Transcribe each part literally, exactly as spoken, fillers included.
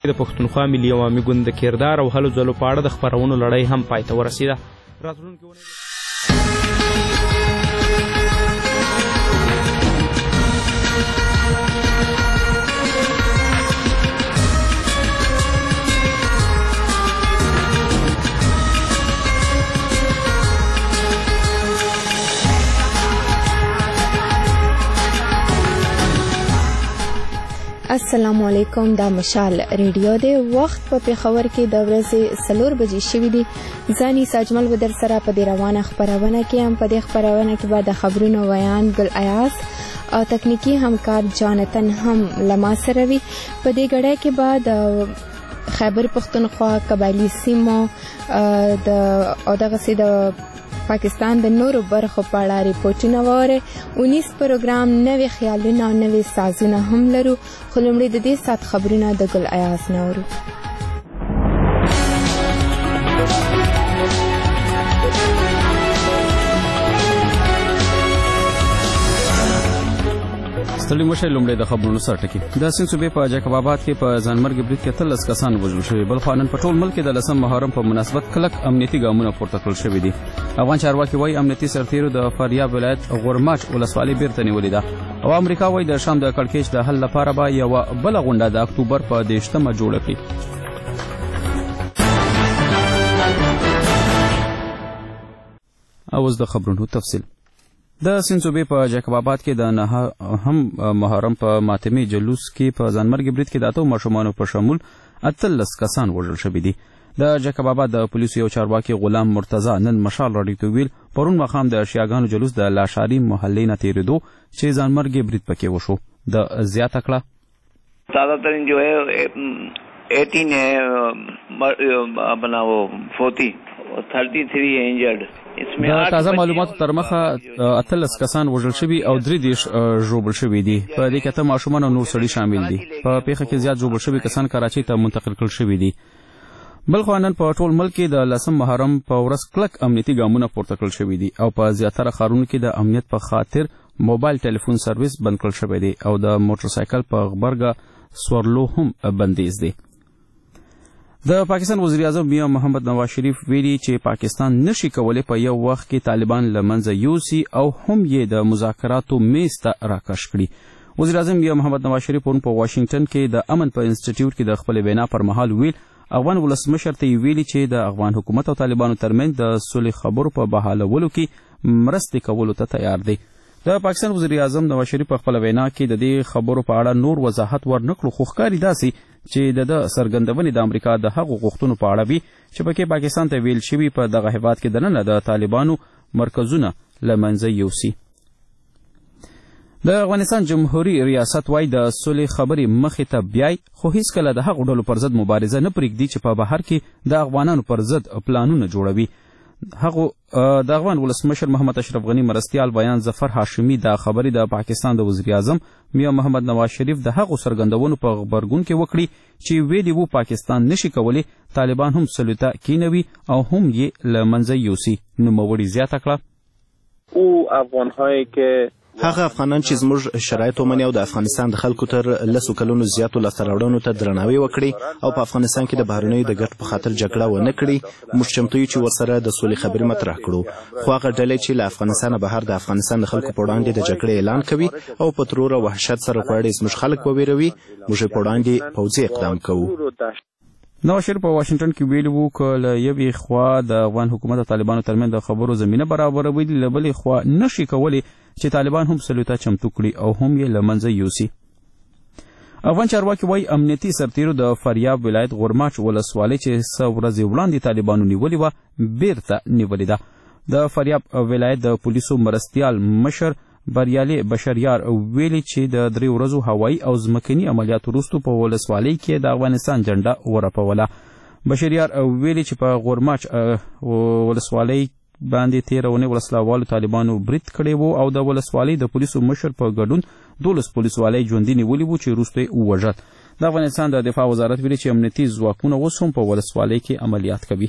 د پښتونخوا ملي عوامي ګوند د کردار او هلو ځلو په اړه د خپرونو لړۍ هم پای ته ورسېده. راتلونکې اونۍ السلام علیکم. دا مشال ریډیو دی. وخت په پېښور کې د ورځې څلور بجې شوي دي. ځاني ساجمل و در سره په دې روانه خپرونه کې هم په دې خپرونه کې به د خبرونو ویان ګل ایاز او تکنیکی همکار جانتن هم له ما سره وي. په دې ګړۍ کې به د خیبر پښتونخوا قبایلي سیمو د او دغسې د پاکستان د نورو برخو په اړه ریپورټونه واورئ. اونیس پروګرام نوي خیالونه او نوي سازونه هم لرو، خو لومړی د دې ساعت خبرونه د ګل ایاز نه اورو. ستړي مشه. لومړی د خبرونو سر ټکي. د سند صوبې په جاکب آباد کې په ځانمرګي برید کې اتلس کسان وژل شوي. بل خوا نن په ټول ملک کې د لسم محرم په مناسبت کلک امنیتي ګامونه پورته کړل شوي دي. افغان چارواکي وایي امنیتي سرتیرو د فاریاب ولایت غورماچ ولسوالۍ بیرته نیولې ده او امریکا وایي د شام د کړکېچ د حل لپاره به یوه بله غونډه د اکتوبر په دېرشمه جوړه کړي. اوس د خبرونو تفصیل. د سند صوبې په جاکب آباد کې د نه هم محرم په ماتمي جلوس کې په ځانمرګي برید کې د اتو ماشومانو په شمول اتلس کسان وژل شوي دي. د جاکب آباد د پولیسو یو چارواکي غلام مرتضی نن مشال راډیو ته ویل پرون ماښام د شیعاګانو جلوس د لاشاري محلې نه تېرېدو چې ځانمرګي برید پکې وشو. د زیاته کړه زیادہ ترین جو ہے ایٹین ہے بنا وہ فوتی تھرٹی تھری ہے انجرڈ. د تازه معلوماتو تر مخه اتلس کسان وژل شوي او درې دېرش ژوبل شوي دي. په دې کې اته ماشومان او نور سړي شامل دي. په پیښه کې زیات ژوبل شوي کسان کراچۍ ته منتقل کړل شوي دي. بل خوا نن په ټول ملک کې د لسم محرم په ورځ کلک امنیتي ګامونه پورته کړل شوي دي او په زیاتره ښارونو کې د امنیت په خاطر موبایل ټلیفون سرویس بند کړل شوی دی او د موټر سایکل په غبرګه سورلو هم بندیز دی. د پاکستان وزیر اعظم میاں محمد نواز شریف ویلي چې پاکستان نشي کولی په یو وخت کې طالبان له منځه یوسي او هم یې د مذاکراتو میز ته راکش کړي. وزیر اعظم میاں محمد نواز شریف پرون په واشنګټن کې د امن په انسټیټیوټ کې د خپلې وینا پر مهال ویل افغان ولسمشر ته یې ویلي چې د افغان حکومت او طالبانو ترمنځ د صلح خبرو په بحالولو کې مرستې کولو ته تیار دی. د پاکستان وزیر اعظم نواز شریف په خپله وینا کې د دې خبرو په اړه نور وضاحت ورنکړو، خو ښکاري داسې چې د ده څرګندونې د امریکا د هغو غوښتنو په اړه وي چې پکې پاکستان ته ویل شوي په دغه هیواد کې دننه د طالبانو مرکزونه له منځه یوسي. د افغانستان جمهوري ریاست وایي د صلح خبرې مخې ته بیایي، خو هیڅکله د هغو ډلو پر ضد مبارزه نه پرېږدي چې په بهر کې د افغانانو پر ضد پلانونه جوړوي. هغو د افغان ولسمشر محمد اشرف غني مرستیال بیان ظفر هاشمي دا خبرې د پاکستان د وزیر اعظم میاں محمد نواز شریف د هغو څرګندونو په غبرګون کې وکړي چې ویلي وو پاکستان نشي کولی طالبان هم صلح ته کینوي او هم یې له منځه یوسي. نوموړي زیاته کړه او افغانهایی که هغه افغانان چې زموږ شرایط ومني او د افغانستان د خلکو تر لسو کلونو زیاتو لاسته راوړنو ته درناوی وکړي او په افغانستان کې د بهرنیو د ګټو په خاطر جګړه ونه کړي، موږ چمتو یو چې ورسره د سولې خبرې مطرح کړو. خو هغه ډلې چې له افغانستانه بهر د افغانستان د خلکو په وړاندې د جګړې اعلان کوي او په ترور او وحشت سره غواړي زموږ خلک وویروي، موږ یې په وړاندې پوځي اقدام کوو. نواز شریف په واشنګټن کې ویلي وو که له یوې خوا د افغان حکومت او طالبانو ترمنځ د خبرو زمینه برابروي، له بلې خوا نشي کولی چې طالبان هم صلح ته چمتو کړي او هم یې له منځه یوسي. افغان چارواکي وایي امنیتي سرتیرو د فاریاب ولایت غورماچ ولسوالۍ چې څه ورځې وړاندې طالبانو نیولې وه بیرته نیولې ده. د فاریاب ولایت د پولیسو مرستیال مشر بریالي بشریار ویلي چې د درې ورځو هوایي او ځمکني عملیاتو وروستو په ولسوالۍ کې د افغانستان جنډه ورپوله. بشریار ویلي چې په غورماچ ولسوالۍ باندې تېره اونۍ ولسوالو طالبانو برید کړی و او د ولسوالۍ د پولیسو مشر په ګډون دولس پولیسوالۍ ژوندي نیولي وو چې وروسته یې ووژل. د افغانستان د دفاع وزارت ویلي چې امنیتي ځواکونه اوس هم په ولسوالۍ کې عملیات کوي.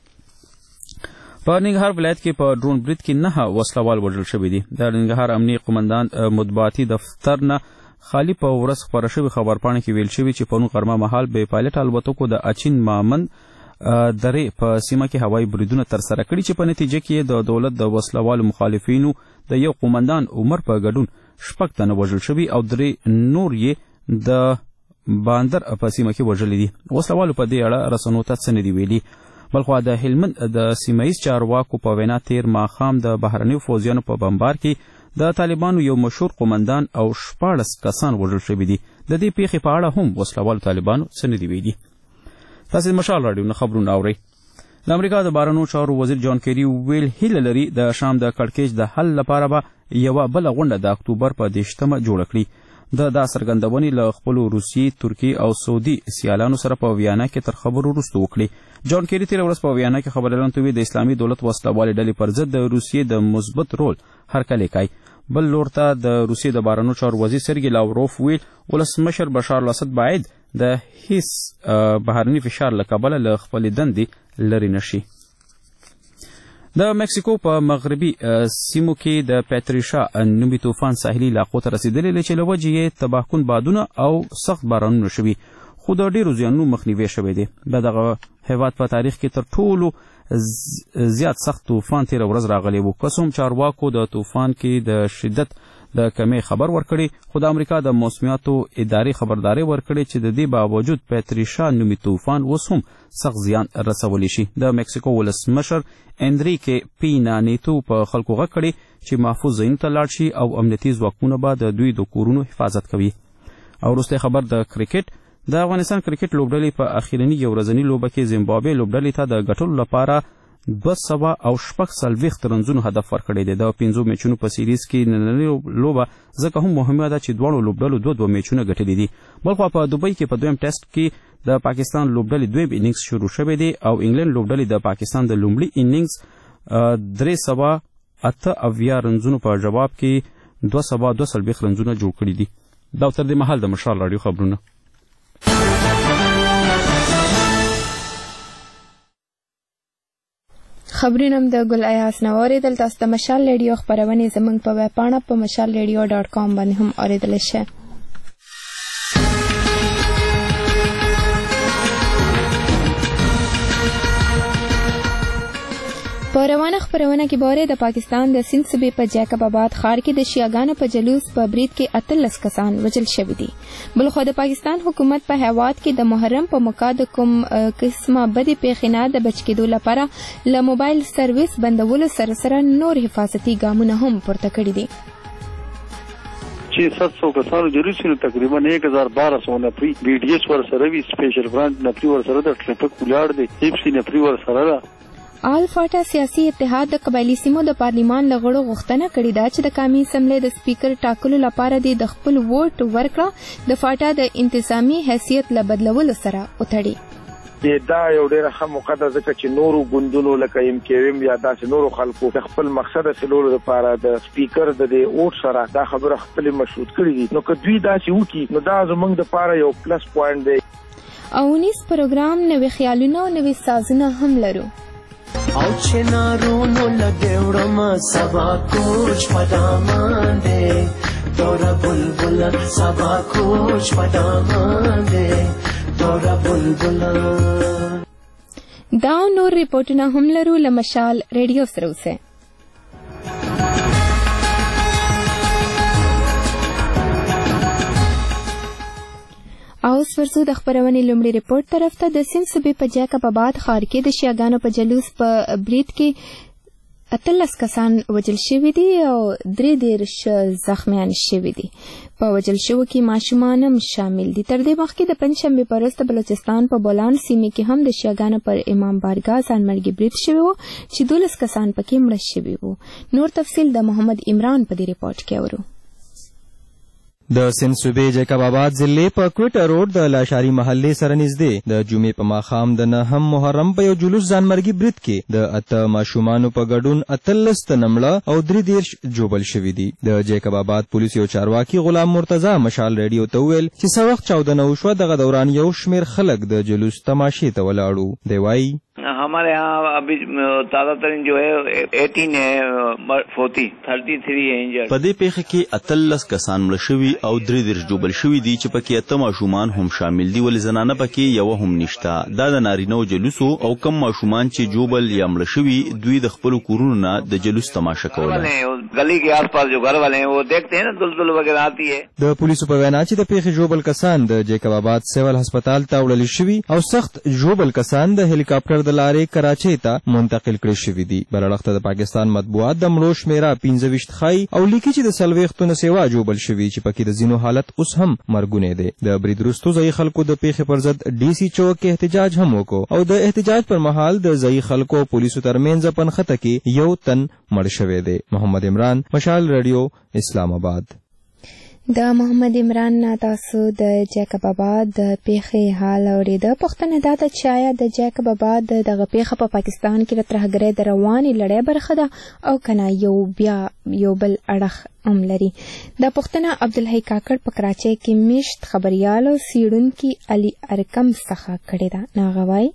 په ننګرهار ولایت کې په ډرون برید کې نهه وسلوال وژل شوي دي. د ننګرهار امنیه قومندان مطبوعاتي دفتر نه خالی په ورځ خپاره شوې خبرپاڼې کې ویل شوي چې پرون غرمه مهال بې پایلټ الوتکو د اچین مامن درې په سیمه کې هوایي بریدونه ترسره کړي چې په نتیجه کې د دولت د وسلوالو مخالفینو د یو قومندان عمر په ګډون شپږ تنه وژل شوي او درې نور یې د باندر په سیمه کې وژلي دي. وسلوالو په دې اړه رسنیو ته څه نه دي ویلي. بلخوا د هلمند د سیمه ییز چارواکو په وینا تیر ماښام د بهرنیو فوجیانو په بمبار کې د طالبانو یو مشهور قومندان او شپاړس کسان وژل شوي دي. د دې پیښې په اړه هم وسلوالو طالبانو څه نه دي ویلي. تاسې مشال راډیو نه خبرونه اورئ. د امریکا د بهرنیو چارو وزیر جان کیری ویل هیله لري د شام د کړکېچ د حل لپاره به یوه بله غونډه د اکتوبر په دېرشمه جوړه کړي. د دا څرګندونې له خپلو روسیې، ترکیې او سعودي سیالانو سره په ویانا کې تر خبرو وروسته وکړي. جان کیری تېره ورځ په ویانا کې خبریالانو ته وویل د اسلامي دولت وسله والې ډلې پر ضد د روسیې د مثبت رول هرکلی کوي. بل لور ته د روسیې د بهرنیو چارو وزیر سرګي لاوروف ویل ولسمشر بشار الاسد باید د هیڅ بهرني فشار له کبله له خپلې دندې لرې نشي. د مکسیکو په مغربي سیمو کې د پیتریشا نومي طوفان ساحلي علاقو ته رسېدلی دی چې له وجې یې تباهکن بادونه او سخت بارانونه شوي، خو د ډېرو زیانونو مخنیوی شوی دی. د دغه هیواد په تاریخ کې تر ټولو زیات سخت طوفان تېره ورځ راغلی و. که څه هم چارواکو د طوفان کې د شدت د کمی خبر ورکړی، خو د امریکا د موسمیاتو ادارې خبرداری ورکړې چې د دې باوجود پیتریشا نومي طوفان اوس هم سخت زیان رسولی شي. د مکسیکو ولسمشر انریکې پینا نیتو په خلکو غږ کړی چې محفوظ ځایونو ته لاړ شي او امنیتي ځواکونه به د دوی د کورونو حفاظت کوي. او وروستی خبر د کرکټ. د افغانستان کرکټ لوبډلې په اخیرني یو ورځني لوبه کې زیمبابوې لوبډلې ته د ګټلو لپاره دوه سوه او شپږ څلوېښت رنزونو هدف ورکړی دی. د پنځو میچونو په سیریز کې نننۍ لوبه ځکه هم مهمه ده چې دواړو لوبډلو دوه دوه میچونه ګټلي دي. بلخوا په دوبۍ کې په دویم ټیسټ کې د پاکستان لوبډلې دویم انینګز شروع شوی دی او انګلند لوبډلې د پاکستان د لومړي انینګز درې سوه اته اویا رنزونو په جواب کې دوه سوه دوه څلوېښت رنزونه جوړ کړي دي. دا تر دې مهال د مشال راډیو خبرونه. خبرونه د ګل ایاس نه واورېدل. تاسو د مشال ریډیو خپرونې زموږ په ویب پاڼه په مشال ریډیو ډاټ کام باندې هم اورېدلی شئ. په روانه خپرونه کې به د پاکستان د سند صوبې په جیکب آباد ښار کې د شیعاګانو په جلوس په برید کې اتلس کسان وژل شوي دي. بلخوا د پاکستان حکومت په هیواد کې د محرم په موقع د کوم قسمه بدې پیښې نه د بچ کېدو لپاره له موبایل سرویس بندولو سره سره نور حفاظتي ګامونه هم پورته کړي دي. چې سات سو کسانو جلوس نو تقریبا ایک هزار بارہ سو نفری بی ډي ایس ور سره وی سپیشل برانچ نفری ور سره د ټریفک ولاړ دی ایپسی نفری ور سره ده. آل فاټا سیاسي اتحاد د قبایلي سیمو د پارلیمان له غړو غوښتنه کړې ده چې د قومي اسمبلۍ د سپیکر ټاکلو لپاره د خپل ووټ ورکړه د فاټا د انتظامی حیثیت له بدلولو سره وتړي. دا یو ډېره ښه موقع ده ځکه چې نورو ګوندونو لکه ایم کیو ایم یا داسې نورو خلکو د خپل مقصد حاصلولو لپاره د سپیکر د دې ووټ سره دا خبره خپلې مشروط کړي دي. نو که دوی داسې وکړي نو دا زموږ دپاره یو پلس پوینټ دی. او نیس پروګرام نوې خیالونه او نوې سازونه هم لرو. او چې نارونو لګوړم سبا کوچ پدامان دې دورا بلبل سبا کوچ پدامان دې دورا بلبل. دا نور ریپورټونه هم لرو له مشال ریډیو سره اوسئ. اوس ورځو د خبرونې لومړي ریپورت طرف ته. د سند صوبې په جیکب آباد ښار کې د شیعاګانو په جلوس په برید کې اتلس کسان وژل شوي دي او درې دېرش زخمیان شوي دي. په وژل شوو کې ماشومان هم شامل دي. تر دې مخکې د پنجشنبې په ورځ د بلوچستان په بولان سیمې کې هم د شیعاګانو پر امام بارګاه ځانمرګي برید شوی و چې دولس کسان پکې مړه شوي وو. نور تفصیل د محمد عمران په دې ریپورت کې اورو. د سند صوبې جیکب آباد ضلع په کوټه روډ د لاشاري محلې سره نږدې د جمعې په ماښام د نهم محرم په یو جلوس ځانمرګي برید کې د اته ماشومانو په ګډون اتلس تنه مړه او درې دېرش ژوبل شوي دي. د جیکب آباد پولیس یو چارواکي غلام مرتضی مشال ریډیو ته وویل چې څه وخت چاودنه وشوه دغه دوران یو شمېر خلک د جلوس تماشې ته ولاړو. دی وایي हमारे यहाँ अभी ताज़ा तरीन जो है एटीन है फोर्टी थर्टी थ्री है इंजर्ड. په دې پیښه کې اتلس کسان مړه شوي او درې دېرش ژوبل شوي دي چې پکې اته ماشومان هم شامل دي ولې زنانه پکې یوه هم نشته. دا د نارینه و جلوسو او کم ماشومان چې جوبل یا مړه شوي دوی د خپلو کورونو نه د جلوس تماشه کوله. गली के आसपास जो घर वाले हैं वो देखते हैं ना दुलदुल वगैरह आती है. د پولیسو په وینا چې د پیښې ژوبل کسان د جیکب آباد سیول هسپتال ته وړل شوي او سخت ژوبل کسان د هلیکاپټر د لارې کراچۍ ته منتقل کړي شوي دي. بل اړخ ته د پاکستان مطبوعات د مړو شمیره پنځه ویشت ښایي او لیکي چې د څلوېښتو نه سیوا ژوبل شوي چې پکې د ځینو حالت اوس هم مرګونی دی. د برید وروستو ځایي خلکو د پیښې پر ضد ډي سي چوک کې احتجاج هم وکړو او د احتجاج پر مهال د ځایي خلکو او پولیسو ترمنځ پنخته کې یو تن مړ شوی دی. محمد عمران، مشال رادیو، اسلام آباد. د محمد عمران نه تاسو د جیکب آباد د پیښې حال اورېده. پوښتنه دا ده چې آیا د جیکب آباد دغه پیښه په پاکستان کې د ترهګرۍ د روانې لړۍ برخه ده او که نه یو بیا یو بل اړخ هم لري. دا پوښتنه عبدالحی کاکړ په کراچۍ کې میشت خبریال او څېړونکي علي ارکم څخه کړې ده. نو هغه وایي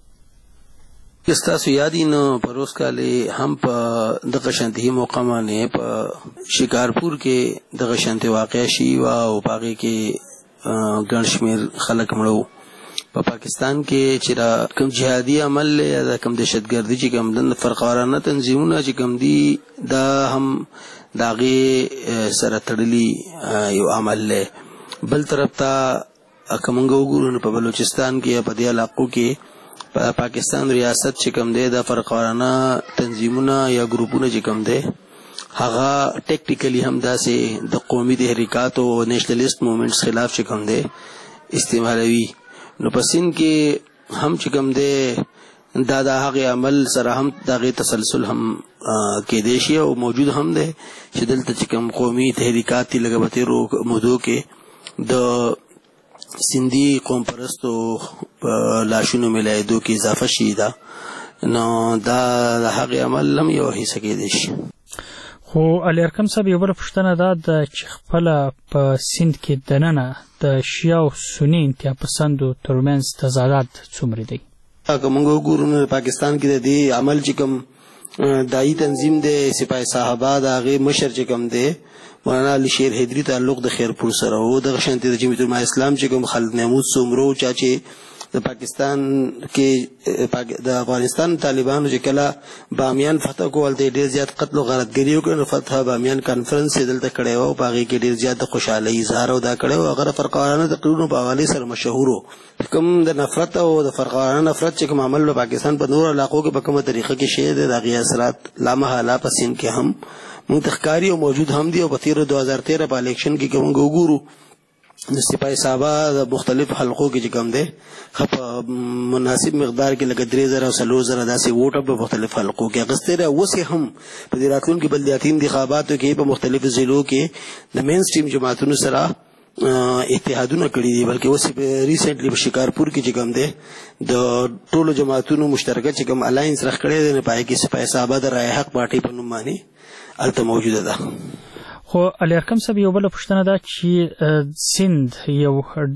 ستاسو یادی نو پروس کالې هم په دغه شانتي موقع باندې په شکارپور کې دغه شانتي واقع شي او په هغې کې ګڼ شمېر خلک مړه په پاکستان کې چې را کوم جهادي عمل دی یا کوم دهشتګردي چې کوم د فرقوارانه تنظیمونه چې کوم دي دا هم د هغې سره تړلي یو عمل دی. بل طرف ته که موږ وګورو نو په بلوچستان کې یا په دې علاقو کې په پاکستان ریاست چې کوم دی د فرقوارانه تنظیمونه یا ګروپونه چې کوم دی هغه ټیکټیکلی هم داسې د قومي تحریکاتو او نیشنلیست موومنټس خلاف چې کوم دی استعمالوي. نو په سند کې هم چې کوم دی دا د هغې عمل سره هم د هغې تسلسل هم کیدی شي او موجود هم دی چې دلته چې کوم قومي تحریکات دي لکه په تېرو مودو کې د سندی قوم پرستو لاشونو ملایدو کې اضافه شي ده نو دا د هغې عمل هم یو حصه کیدی شي. خو علي ارکم صاحب یو بله پوښتنه دا ده چې خپله په سند کې دننه د شیعه او سني انتها پسندو ترمنځ تضادات څومره دی؟ که موږ وګورو نو پاکستان کې د دې عمل چې کوم دایي تنظیم دی سپاه صحابه د هغې مشر چې کوم دی مولانا علي شیر حیدري تعلق د خیرپور سره و. دغه شانتې د جمعیت العلماء اسلام چې کوم خالد محمود څومره چا چې د پاکستان کې د افغانستان طالبانو چې کله بامیان فتح کول ته ډېر زیات قتل او غارتګري وکړه نو فتح بامیان کانفرنس یې دلته کړی و او په هغې کې ډېر زیات د خوشحالۍ اظهار او دا کړی و. هغه د فرقوارانه تقریرونو په حوالې سره مشهور و. کوم د نفرت او د فرقوارانه نفرت چې کوم عمل په پاکستان په نورو علاقو کې په کومه طریقه کې شوی دی د هغې اثرات لامحاله په سند کې هم موږ ته ښکاري او موجود هم دي. او په تېرو دو هزار تیره په الیکشن کې که موږ وګورو د سپاه صحابه د مختلف حلقو کې چې کوم دی په مناسب مقدار کې لکه درې زره او څلور زره داسې ووټه په مختلف حلقو کې اخیستی دی. اوس یې هم په دې راتلونکي بلدیاتي انتخاباتو کې په مختلفو ضلعو کې د مین سټریم جماعتونو سره اتحادونه کړي دي. بلکې اوس په ریسنټلی په شکارپور کې چې کوم دی د ټولو جماعتونو مشترکه چې کوم الاینس رخ کړی دی نو په هغې کې سپاه صحابه د رای حق پارټۍ په نوم باندې هلته موجوده ده. خو علي ارکم صاحب یو بله پوښتنه ده چې سند یو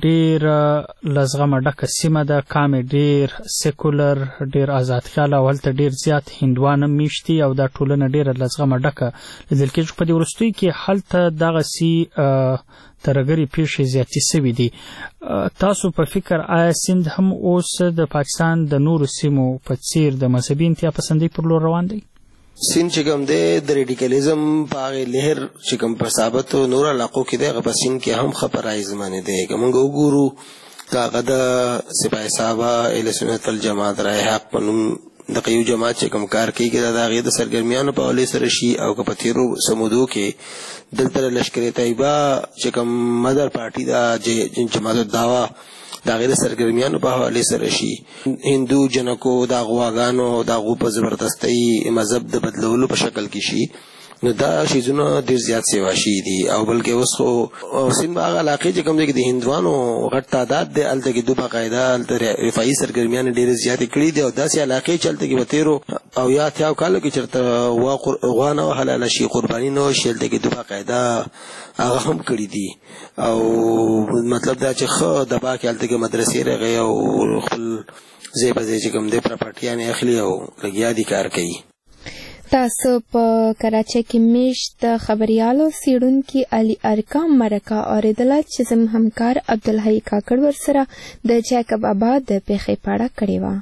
ډېره له زغمه ډکه سیمه ده، کام یې ډېر سیکولر ډېر آزاد خیاله او هلته ډېر زیات هندوان هم میشت دي او دا ټولنه ډېره له زغمه ډکه لیدل کېږي. خو په دې وروستیو کې هلته دغسې ترهګرې پیښې زیاتې سوي دي. تاسو په فکر آیا سند هم اوس د پاکستان د نورو سیمو په څیر د مذهبي انتها پسندۍ پر لور روان دی؟ سند چې کوم دی د ریډیکلیزم په هغې لهر چې کوم په ثابتو نورو علاقو کې دی هغه په سند کې هم ښه پرایز باندې دی. که موږ وګورو که هغه د سپاه صحابه اهل سنت والجماعت رای حق په نوم دغه یو جماعت چې کوم کار کوي که د هغې د سرګرمیانو په حوالې سره شي او که په تېرو سمودو کې دلته لشکر طیبه چې کوم مدر پارټي ده جماعت الدعوه د هغې د سرګرمیانو په حوالې سره شي هندو جنکو د غواګانو د هغو په زبردستۍ مذهب د بدلولو په شکل کې شي نو دا شیزونه ډېر زیات سیوا شوي دي. او بلکې اوس خو سند په هغه علاقې چې کوم دی کې د هندوانو غټ تعداد دی هلته کې دو باقاعده هلته رفاعي سرګرمیانې ډېرې زیاتې کړي دي او داسې علاقې چې هلته کې به تېرو او یا اتیاو کالو کې چېرته غوا نه وحلاله شي قرباني نه وشي هلته کې دو باقاعده هغه هم کړي دي. او مطلب دا چې ښه دبا کې هلته کې مدرسې راغی او خپل ځای په ځای چې کوم دی پراپرټیانې اخلي او لګیا دي کار کوي. تاسو په کراچۍ کې میشت خبريالو سیړونکي علي ارقام مرکه اوریدله چې زموږ همکار عبدالحی کاکړ ورسره د جیکب آباد د پیښې په اړه کړې وه.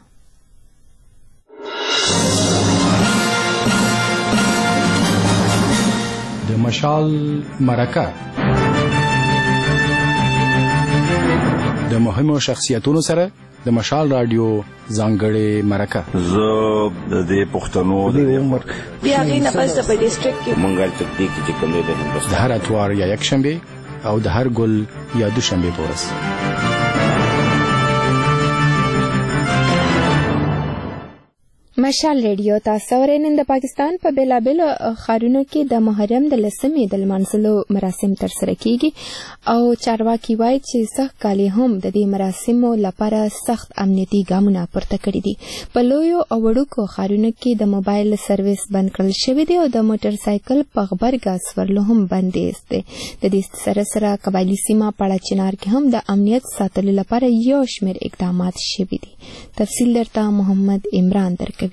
د مشال مرکه د مهمو شخصیتونو سره د مشال رادیو ځانګړې مرکه. زه د دې پښتنو د عمر بیا غي نه پس په ډیسټریکټ کې مونږه تدقیق چې کوم دی د هر اتوار یا یک شنبه او د هر ګل یا دوشنبه پورس. مشال ریډیو تاسو ورنن د پاکستان په بیلابیلو ښارونو کې د محرم د لسمې د لمانځلو مراسم ترسره کیږي او چارواکي وایي چې سخت کالي هم د دې مراسمو لپاره سخت امنیتي ګامونه پورته کړي دي. په لویو او وړوکو ښارونو کې د موبایل سرویس بند کړل شوی دی او د موټر سایکل په غبرګه سورلو هم بندیز دی. د دې سره سره قبایلي سیمه پاړه چنار کې هم د امنیت ساتلو لپاره یو شمېر اقدامات شوي دي. تفصیل درته محمد عمران درکوي.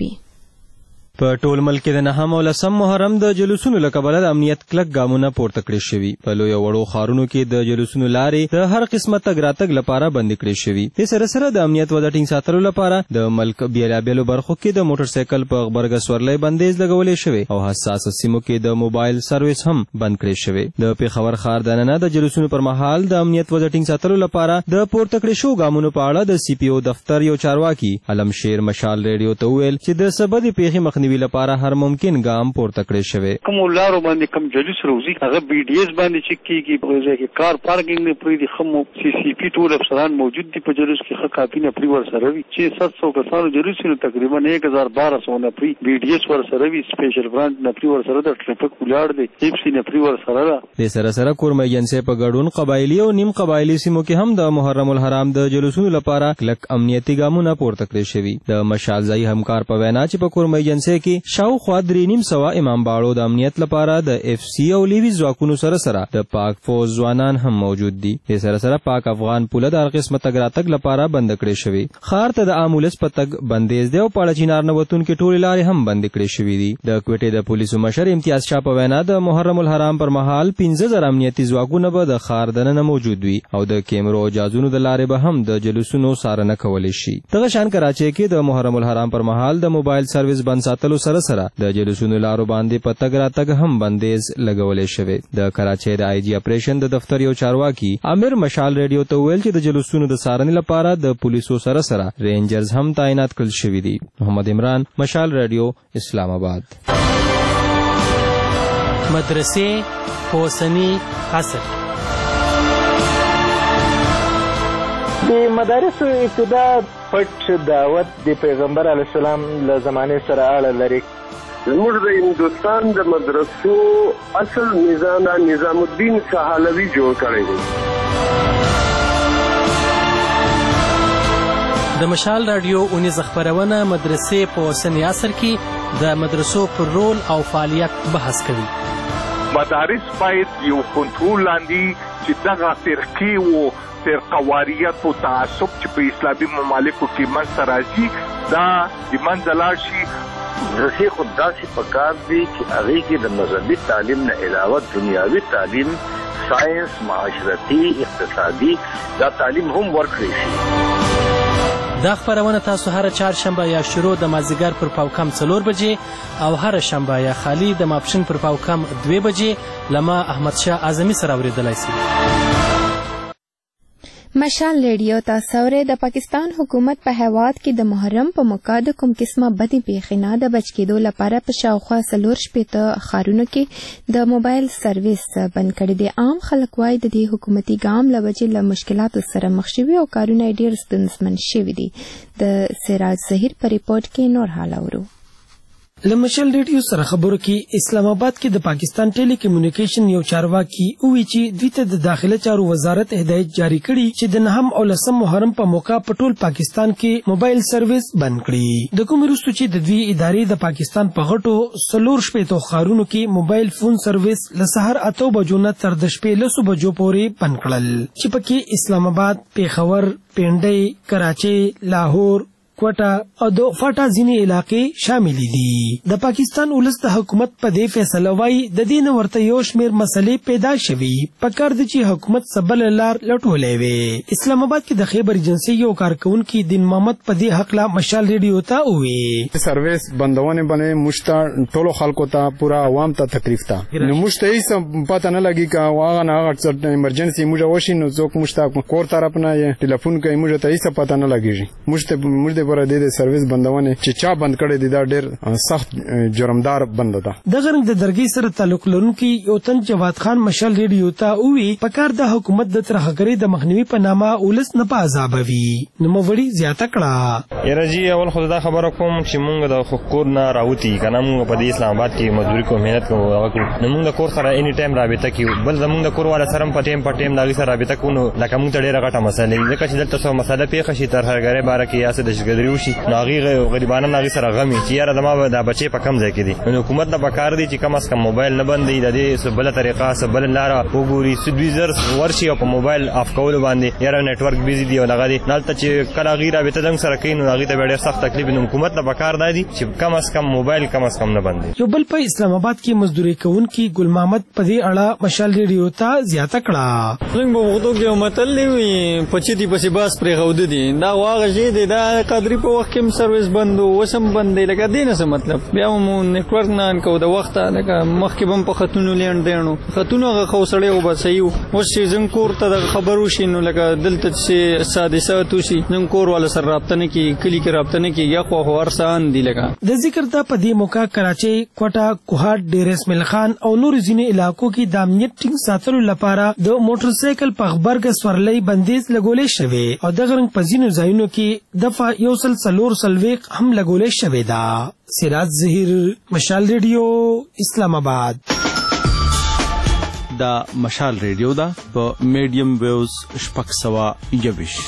په ټول ملک کې د نهم او لسم محرم د جلوسونو له کبله د امنیت کلک ګامونه پورته کړي شوي. په لویو وړو ښارونو کې د جلوسونو لارې د هر قسمه تګ راتګ لپاره بندې کړي شوي. دې سره سره د امنیت وضع ټینګ ساتلو لپاره د ملک بیلابیلو برخو کې د موټر سایکل په غبرګه سورلۍ بندیز لګولی شوی او حساسه سیمو کې د موبایل سرویس هم بند کړی شوی. د پېښور ښار دننه د جلوسونو پر مهال د امنیت وضع ټینګ ساتلو لپاره د پورته کړي شوو ګامونو په اړه د سی پی او دفتر یو چارواکي علم شیر مشال ریډیو ته وویل چې د سبدي پیښې مخنیوي لپاره هر ممکن ګام پورته کړی شوی. کوم لارو باندې کوم جلوس روزي هغه بي ډي اس باندې چک کیږي. په ځای کې کار پارکینګ نه پرې دي خمو سی سی پی ټول افسران موجود دي په جلوس کې. ښه کافي نه پرې ور سره وي چې سات سو کسانو جلوس نو تقریبا یک هزار بارہ سو نه پرې بي ډي اس ور سره وي. سپیشل برانچ نه پرې ور سره د ټریفیک ولاړ دي. ایف سی نه پرې ور سره ده. د سره سره کورمه ایجنسی په ګډون قبایلی او نیم قبایلی سیمو کې هم د محرم الحرام د جلوسونو لپاره کلک امنیتي ګامونه پورته کړی شوي. د مشال ځای همکار په وینا چې په کورمه ایجنسی کې شاوخوا درې نیم سوه امام باړو د امنیت لپاره د اف سی او لیوي ځواکونو سره سره د پاک فوج ځوانان هم موجود دي. د سره سره پاک افغان پوله د هر قسمه تګ راتګ لپاره بند کړی شوی. ښار ته د امبولانس په تګ بندیز دی او پاړه چینار نه وتونکې ټولې لارې هم بندې کړې شوي دي. د کوټې د پولیسو مشر امتیاز شاه په وینا د محرم الحرام پر مهال پنځه زره امنیتي ځواکونه به د ښار دننه موجود وي او د کیمرو او جازونو د لارې به هم د جلوسونو څارنه کولی شي. دغه شان کراچۍ کې د محرم الحرام پر مهال د موبایل سرویس بند ساتلو سره سره د جلوسونو لارو باندې په تګ راتګ هم بندیز لګولی شوی. د کراچۍ د آی جی اپریشن د دفتر یو چارواکي امیر مشال ریډیو ته ویل چې د جلوسونو د څارنې لپاره د پولیسو سره سره رینجرز هم تعینات کړل شوي دي. محمد عمران، مشال ریډیو، اسلام آباد. مدرسې په اوسني عصر د مدارسو ابتدا پټ دعوت د پیغمبر علیه السلام له زمانې سره اړه لري. زموږ د هندوستان د مدرسو اصل نظام نظام الدین سهالوي جوړ کړی دی. د مشال رادیو اونیز خبرونه مدرسې په اوسني عصر کې د مدرسو پر رول او فعالیت بحث کوي. مدارس باید یو کنټرول لاندې چې دغه فرقې و فرقواریت او تعصب چې په اسلامي ممالکو کې منځته راځي دا د منځه لاړ شي. مدرسې خو داسې پکار دي چې هغې کې د مذهبي تعلیم نه علاوه دنیاوي تعلیم، ساینس، معاشرتي، اقتصادي دا تعلیم هم ورکړی شي. دا خبرونه تاسو هر چهارشنبه یا شروع د مازدیګر پر پاوکم څلور بجې او هر شنبه یا خالی د ماپښین پر پاوکم دوې بجې لما احمد شاه اعظمي سره اورېدلی شي. مشال ریډیو تاسو اورئ. د پاکستان حکومت په هیواد کې د محرم په موقع د کوم قسمه بدې پیښې نه د بچ کېدو لپاره په شاوخوا څلور شپېته ښارونو کې د موبایل سرویس بند کړی دی. عام خلک وایي د دې حکومتي ګام له وجې له مشکلاتو سره مخ شوي او کارونه یې ډېر ستونزمن شوي دي. د سراج ظهیر په ریپورټ کې نور حال اورو. له مشل ریډیو سره خبرو کې اسلام آباد کې د پاکستان ټیلی کمیونیکیشن یو چارواکي وویل چې دوی ته د داخله چارو وزارت هدایت جاری کړي چې د نهم او لسم محرم په موقع په ټول پاکستان کې موبایل سرویس بند کړي. د کوم وروسته چې د دوی ادارې د پاکستان په غټو څلور شپېتو ښارونو کې موبایل فون سرویس له سهار اتو بجو نه تر د شپې لسو بجو پورې بند کړل چې پکې اسلام آباد، پیښور، پنډۍ، کراچۍ، لاهور، کوټه او د فاټا ځینې علاقې شامل دي. د پاکستان ولس د حکومت په دې فیصله وایي د دې نه ورته یو شمېر مسلې پیدا شوي پکار دي چې حکومت سبل لار لټولې وي. اسلام آباد کې د خیبر ایجنسي یو کارکونکي دین محمد په دې حق لا مشال ریډیو ته وویل سرویس بندونه باندې مشته ټولو خلکو ته پورا عوام ته تکلیف ته نو مشته هیڅ پته نه لګي کا واغه نه هغه ایمرجنسي موږ وشي نو څوک مشته کور طرف نه ټلیفون کوي موږ ته هیڅ پته نه لګي مشته موږ د پر دې سرویس بندونه چې چا بند کړي دي دا ډېر سخت جرمدار بند ده. د غرنګ د درګي سره تعلق لرونکي یو تن جواد خان مشال ریډیو ته وی پکار د حکومت د ترهګری د مخنیوي په نامه ولس نه په عذابوي. نو وړي زیاته کړه یرجی اول خو دا خبره کوم چې موږ د حکومت نه راوتی کنه موږ په اسلام آباد کې مزدوري کوو مهنت کوو نو موږ د کور سره اني ټایم رابطه کوو بل زموږ د کور والا سره په ټایم په ټایم دغه سره رابطه کوو لکه موږ ته ډیره غټه مسله ده چې دلته څو مسله پیښه شي ترهګری باره کې یا څه د شګدري وشي ناغي غریبانه ناغي سره غمي چې یاره دما د بچي په کم ځای کې دي نو حکومت د بکار دي چې کم از کم موبایل نه بندي د دې سبله طریقه سبله لار وګوري سودویزر ورشي او په موبایل اف کول باندې یاره نتورک بیزي دی او لغه دي نالته چې کله غیر رابطه دنګ سره کین نو هغه ته ډېر سخت تکلیف نو حکومت د بکار دی چې کم از کم موبایل کم از کم نه بندي. یو بل په اسلام آباد کې مزدوري کوونکي ګل محمد په دې اړه مشال ریډیو ته زیاته کړه څنګه په وختو کې متل وي پچې دي پسې باس پرې غوډه دي دا واغه شي دی دا قدرې په وخت کې سرویس بندو وسم بندي لکه دینه څه مطلب بیا مو نتورک نه ان کو د وخت لکه مخکې بم په خاتونو لیند دینو خاتونو هغه خو سړی و بسایو اوس چې زم کور ته خبرو شینو لکه دلته چې سادسه توشي زم کور ولا سره رابطه نه کی کلی کې رابطه نه کی یا خو ورسان دی لکه د ذکر ته په دې موقع کراچي کوټه کوهات ډیر اسماعیل خان او نور ځینې علاقو کې د امنیت ټینګ ساتلو لپاره د موټر سایکل په خبرګ سورلۍ بندیز لګولې شوی او د غرنګ په ځینو ځایونو کې دفعه یو سل څلور سلويق هم لګولې شوی دا. سراج ظهیر مشال ریډیو اسلام آباد. دا مشال ریډیو دا په میډیم ویوز شپږ سوه یوویش.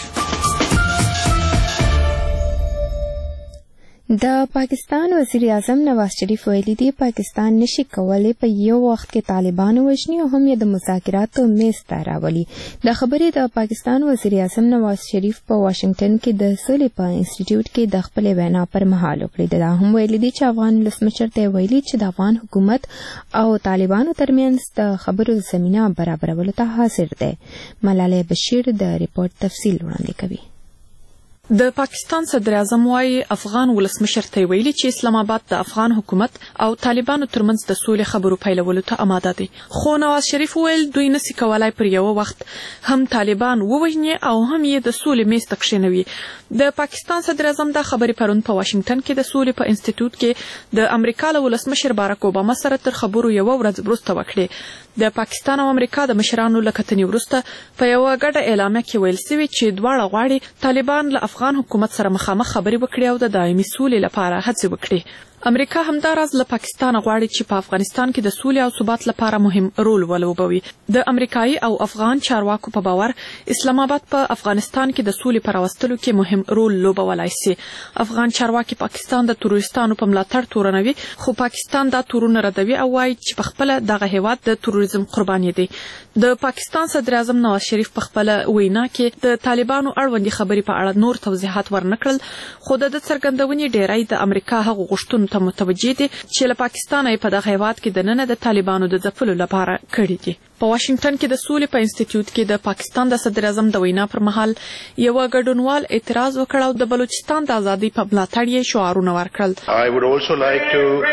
د پاکستان وزیر اعظم نواز شریف ویلي دی پاکستان نشي کولای په یو وخت کې طالبانو وژني او هم یې د مذاکراتو میز ته راولي. د خبرې د پاکستان وزیر اعظم نواز شریف په واشنگټن کې د سولې په انسټیټیوټ کې د خپلې وینا پر مهال وکړې. دا هم ویلي دی چې افغان ولسمشر ته ویلي چې د افغان حکومت او طالبانو ترمنځ د خبرو زمینه برابرولو ته حاضر دی. ملاله بشیر د ریپورت تفصیل وړاندې کوي. د پاکستان صدر اعظم وايي افغان ولسمشر ته ویلي چې اسلام آباد د افغان حکومت او طالبانو ترمنځ د سولې خبرو پیلولو ته آماده دي. خو نواز شریف ویل دوی نسي کولای پر یو وخت هم طالبان ووژني او هم یې د سولې میز ته کښېنوي. د پاکستان صدر اعظم دا خبرې پرون په واشنگټن کې د سولې په انسټیټیوټ کې د امریکا له ولسمشر باراک اوباما سره تر خبرو یو ورځ وروسته وکړې. د پاکستان او امریکا د مشرانو له کتنې وروسته په یو غټه اعلامیه کې ویل شوی چې دواړه غواړي طالبان له افغان حکومت سره مخامخ خبرې وکړي او د دایمي سولې لپاره هڅې وکړي. امریکا همداراز له پاکستان غواړي چې په افغانستان کې د سولې او ثبات لپاره مهم رول ولوبوي. د امریکایي او افغان چارواکو په باور اسلام آباد په افغانستان کې د سولې پر راوستلو کې مهم رول لوبولای شي. افغان چارواکي پاکستان د تروریستانو په ملاتړ تورنوي خو پاکستان دا تورونه ردوي او وايي چې په خپل دغه هیواد د تروریزم قرباني دي. د پاکستان صدر اعظم نواز شریف په خپل وینا کې د طالبانو اړوندې خبرې په اړه نور توضیحات ورنکړل خو د څرګندونې ډیری د امریکا هغو غوښتنو ته متوجه دي چې له پاکستان په دغه هیواد کې د نن د طالبانو د ځپلو لپاره کړي دي. په واشنگټن کې د سولې په انسټیټیوټ کې د پاکستان د صدر اعظم د وینا پر مهال یو ګډونوال اعتراض وکړ او د بلوچستان د ازادۍ په ملاتړ یې شعارونه ورکړل. I would also like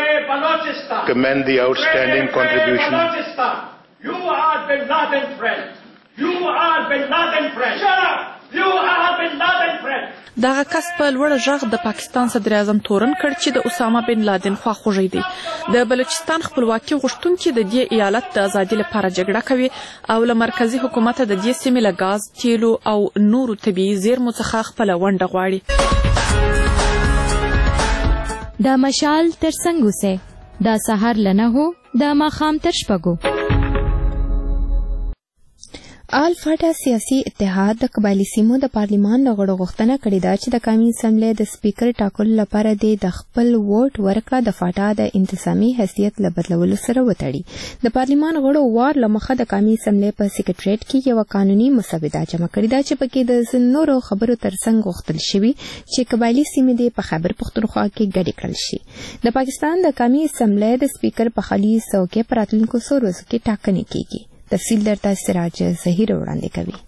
to commend the outstanding contribution. You are bin Laden friend. You are bin Laden friend. Shut up. You are bin Laden friend. دغه کس په لوړ غږ د پاکستان صدر اعظم تورن کړ چې د اسامه بن لادن خواخوږی دی. د بلوچستان خپلواکي غوښتونکي د دې ایالت د ازادۍ لپاره جګړه کوي او له مرکزی حکومت د دې سیمې له غاز، تیلو او نورو طبیعي زیرمو څخه خپله ونډه غواړي. د مشال تر څنګ اوسئ، د سهار له نهو د ماښام تر شپږو. الفاټا سیاسي اتحاد د قبایلي سیمو د پارلیمان له غړو غوښتنه کړې ده چې د قومي اسمبلۍ د سپیکر ټاکلو لپاره د خپل ووټ ورکړه د فاټا د انتظامي حیثیت له بدلولو سره وتړي. د پارلیمان غړو وار له مخه د قومي اسمبلۍ په سکریټریټ کې یو قانوني مسوده جمع کړې ده چې پکې د نورو خبرو ترڅنګ غوښتل شوي چې قبایلي سیمې د په خیبر پختونخوا کې ګډې کړل شي. د پاکستان د قومي اسمبلۍ د سپیکر په خالي څوکۍ په راتلونکو څو ورځو کې ټاکنې کیږي. تفصیل درته سراج ظهیر وړاندې کوي.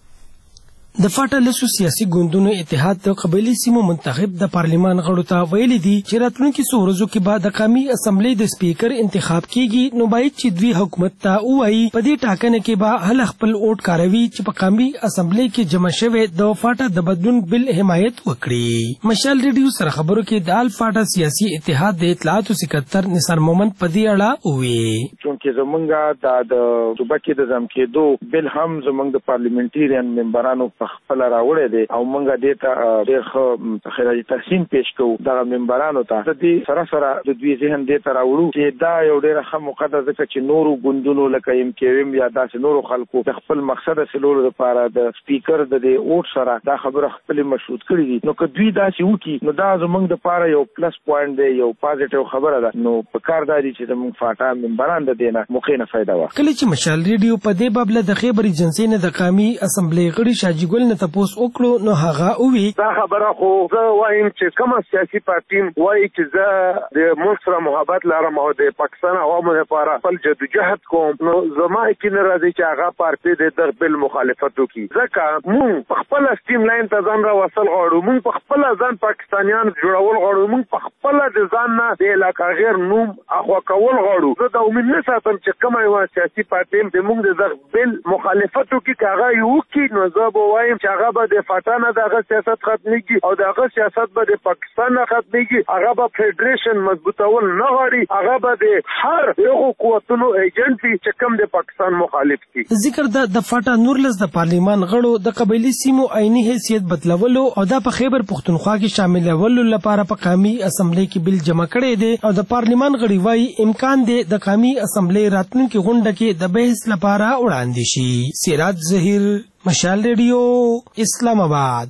د فاټا لسو سیاسي ګوندونو اتحاد د قبایلي سیمو منتخب د پارلیمان غړو ته ویلي دي چې راتلونکي څو ورځو کې به د قومي اسمبلۍ د سپیکر انتخاب کیږي، نو باید چې دوی حکومت ته ووایي په دې ټاکنه کې به هله خپل ووټ کاروي چې په قومي اسمبلۍ کې جمع شوی د فاټا د بدلون بل حمایت وکړي. مشال ریډیو سره خبرو کې د الفاټا سیاسي اتحاد د اطلاعاتو سکرتر نثار مومند په دې اړه وویل چې زمونږ د صوبه کې د ځم کېدو بل هم زمونږ د پارلیمنټریان ممبرانو خپل راوړی دی او موږ دې ته ډېر ښه خراج تحسین پیش کوو دغه ممبرانو ته. د دې سره سره د دوی ذهن دې ته راوړو چې دا یو ډېره ښه موقع ده ځکه چې نورو ګوندونو لکه ایم کیو ایم یا داسې نورو خلکو د خپل مقصد حاصلولو لپاره د سپیکر د دې ووټ سره دا خبره خپلې مشروط کړي دي. نو که دوی داسې وکړي نو دا زموږ دپاره یو پلس پوینټ دی، یو پازیټیو خبره ده. نو پکار دا دي چې زموږ فاټا ممبران د دې نه موقع نه فایده واخلي. کله چې مشال ریډیو په دې باب د خیبر ایجنسۍ نه د قومي اسمبلۍ غړي شاجي ګل نه تپوس وکړو نو هغه وی دا خبره خو زه وایم چې کومه سیاسي پارټي وایي چې زه د ملک سره محبت لرم او د پاکستان عوامو لپاره خپل جدوجهد کوم، نو زما یقین راځي چې هغه پارټي د دغه بل مخالفت وکړي. ځکه موږ په خپل سټیم لاین ته ځان را وصل غواړو، موږ په خپل ځان پاکستانیان جوړول غواړو، موږ په خپل د ځان نه د علاقه غیر نوم اخوا کول غواړو. زه دا امید نه ساتم چې کومه یو سیاسي پارټي د موږ د دغه بل مخالفت وکړي، هغه یو وکړي نو زه به وایم چې هغه به د فاټا نه دغه سیاست ختمیږي او دغه سیاست به د پاکستان نه ختمیږي. هغه به فیډریشن مضبوطول نه غواړي، هغه به د هر یو قوتونو ایجنټ وي چې کوم د پاکستان مخالف دي. ذکر د د فاټا نورلس د پارلیمان غړو د قبایلي سیمو عیني حیثیت بدلولو او د په خیبر پختونخوا کې شاملولو لپاره په قومي اسمبلۍ کې بل جمع کړی دی او د پارلیمان غړي وايي امکان دی د قومي اسمبلۍ راتلونکي غونډه کې د بحث لپاره وړاندې شي. سراج ظهیر، مشال ریډیو، اسلام آباد.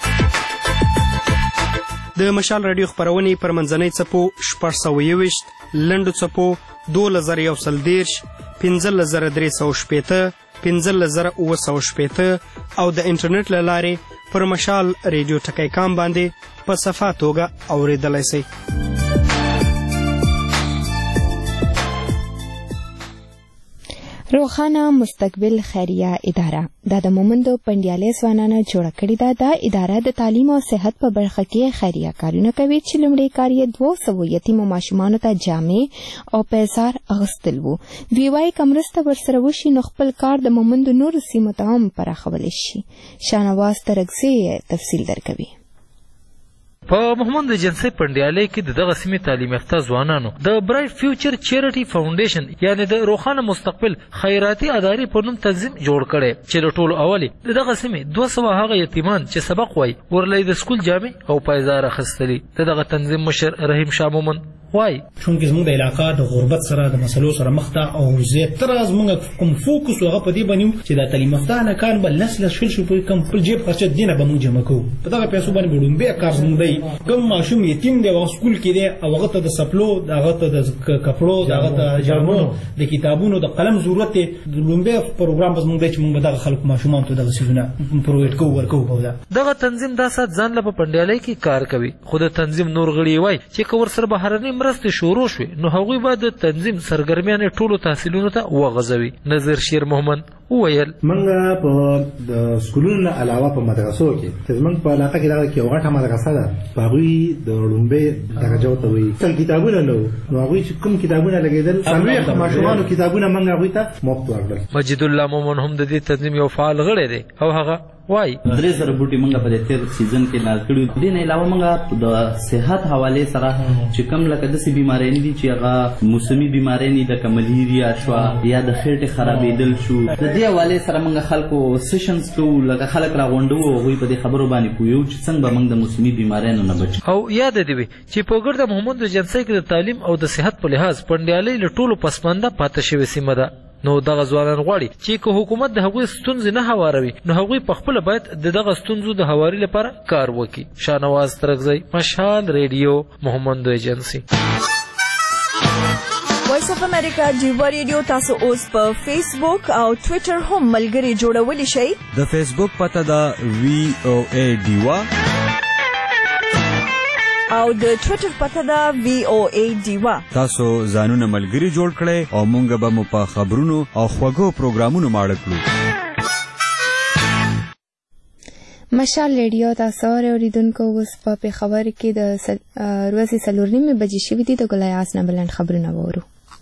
د مشال راډیو خپرونې پر منځنۍ څپو شپږ سوه یوویشت، لنډو څپو دولس زره یو سل دېرش، پنځلس زره درې سوه شپېته، پنځلس زره اووه سوه شپېته او د انټرنیټ له لارې پر مشال ریډیو ټکی کام باندې په صفا توګه اورېدلی سئ. روخانه مستقبل خیریه اداره دا د مومندو پنډیالې ځوانانو جوړه کړې ده. دا اداره د تعلیم او صحت په برخه کې خیریه کارونه کوي چې لومړی کار یې دوه سوو یتیمو ماشومانو ته جامې او پیزار اغوستل و. دوی وایي که مرسته ورسره وشي نو خپل کار د مومندو نورو سیمو ته هم پراخولی شي. شاهنواز ترکزی تفصیل درکوي. په محمد جنسي پنډیالۍ کې د دغه سیمې تعلیم یافته ځوانانو د برایټ فیوچر چیریټي فاونډیشن یعنې د روښانه مستقبل خیراتي ادارې په نوم تنظیم جوړ کړی چې له ټولو اولې د دغه سیمې دوه سوه هغه یتیمان چې سبق وایي ورلی د سکول جامې او پایزار اخیستلي. د دغه تنظیم مشر رحیم شاه مومند وایي چونکې زموږ د علاقه د غربت سره د مسلو سره مخ ده او زیاتره زموږ کوم فوکس هغه په دې باندې چې د تعلیم یافته هلکان به لس لس شل شل پورې کوم خپل جیب خرچه دې نه به موږ جمع کوو. په دغه پیسو باندې به ډومبی کار زموږ دی. کوم ماشوم یتیم دی هغه سکول کې دی او هغه ته د سپلو هغه ته د کپړو هغه ته جامو د کتابونو د قلم ضرورت دی. د ډومبی پروګرام به زموږ دی چې موږ به دغه خلکو ماشومان ته دغه څیزونه پرووایډ کوو ورکوو. په دغه تنظیم دا سات ځان له په پنډیالۍ کې کار کوي، خو د تنظیم نور غړي وایي چې که ورسره بهرنۍ مرستې شروع شوې نو هغوی به د تنظیم سرګرمیانې ټولو تحصیلونو ته وغځوي. نظیر شیر محمد وویل موږ په د سکولونو نه علاوه په مدرسو کې چې زموږ په علاقه کې دغه کې یو غټه مدرسه ده، په هغوی د ړومبۍ درجه ورته وایي څل کتابونه نه وو، نو هغوی چې کوم کتابونه لګېدل څلوېښت ماشومانو کتابونه موږ هغوی ته مفت ورکړل. مجید الله مومن هم د دې تنظیم یو فعال غړی دی او هغه وای درې زره بوټي موږ په دې تیر سیزن کې ناز کړو. دې نه علاوه موږ د صحت حواله سره چې کوم لکه داسې بیمارۍ دي چې هغه موسمي بیمارۍ دي د کملیریا شو یا د خېټې خرابېدل شو، د دې حواله سره موږ خلکو سیشنز کوو، لکه خلک راغونډو او هغوی په دې خبرو باندې پوهیو چې څنګه به موږ د موسمي بیماریانو نه بچو. او یاد دې وي چې په ګرد محمد جنسۍ کې د تعلیم او د صحت په لحاظ پنډیالۍ له ټولو پسمانده پاتې شوې سیمه ده. نو دغه ځوانان غواړي چې که حکومت د هغوی ستونزې نه هواروي نو هغوی پخپله باید د دغه ستونزو د هواري لپاره کار وکړي. شاهنواز ترکزی، مشال ریډیو، محمد ایجنسی. وایس اف امریکا ډیوا ریډیو تاسو اوس په فیسبوک او ټوئیټر هم ملګري جوړولی شئ. د فیسبوک پته ده وی او ای ډیوا او د ټوئیټر پته ده وی او ای ډیوا. تاسو ځانونه ملګري جوړ کړئ او مونږ به مو په خبرونو او خوږو پروګرامونو ماړه کړو. مشال ریډیو تاسو اوریدونکو اوس په پېښور کې د ورځې څلور نیمې بجې شوي دي. د ګلایاس نه بلند خبرونه واورو.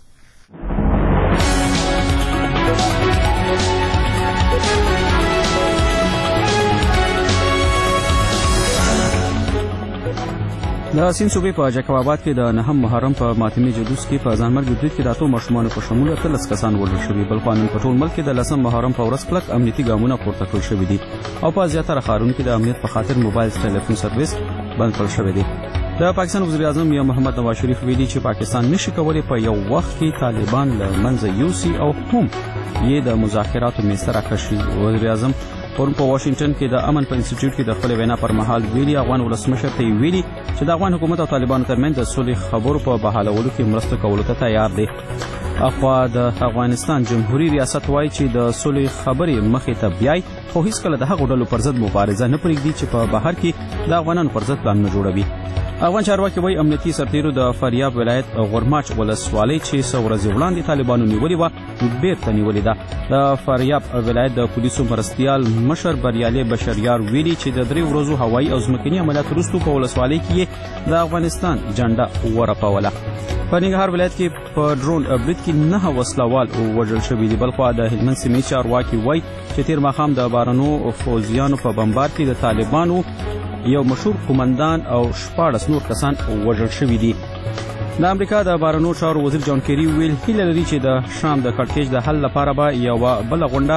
د سین صوبې په جکاب آباد کې د نهم محرم په ماتمي جلوس کې په ځانمرګ برید کې د اتو ماشومانو په شمول اتلس کسان وژل شوي. بل خوا نن په ټول ملک کې د لسم محرم په ورځ کلک امنیتي ګامونه پورته کړل شوي دي او په زیاتره ښارونو کې د امنیت په خاطر موبایل ټلیفون سرویس بند کړل شوی دی. د پاکستان وزیر اعظم میا محمد نواز شریف ویلي چې پاکستان نشي کولی په یو وخت کې طالبان له منځه یوسي او هم یې د مذاکراتو میز ته راکشي. وزیر اعظم پرون په واشنگټن کې د امن په انسټیټیوټ کې د خپل وینا پر مهال ویلي افغان ولسمشر ته ویلي چې د افغان حکومت او طالبانو ترمنځ د صلح خبرو په بحالولو کې مرسته کولو ته تیار دی. اخوا د افغانستان جمهوریت ریاست وایي چې د صلح خبرې مخې ته بیاي خو هیڅکله د هغو ډلو پر ضد مبارزه نه پرېږدي چې په بهر کې د افغانانو پر ضد پلانونه جوړوي. افغان چارواکي وایي امنیتي سرتیرو د فاریاب ولایت غورماچ ولسوالۍ چې څو ورځې وړاندې طالبانو نیولې وه بیرته نیولې ده. د فاریاب ولایت د پولیسو مرستیال مشر بریالي بشریار ویلي چې د درې ورځو هوایي او ځمکني عملیاتو وروسته په ولسوالۍ کې د افغانستان جنډه ورپوله. په ننګرهار ولایت کې په ډرون برید کې نهه وسلوال وژل شوي دي. بل خوا د هلمند سیمې چارواکي وایي چې تېر ماښام د بارنو فوجیانو په بمبار کې د طالبانو یو مشهور قومندان او شپاړس نور کسان وژل شوي دي. د امریکا د بهرنیو چارو وزیر جان کیری ویل هیله لري چې د شام د کړکېچ د حل لپاره به یوه بله غونډه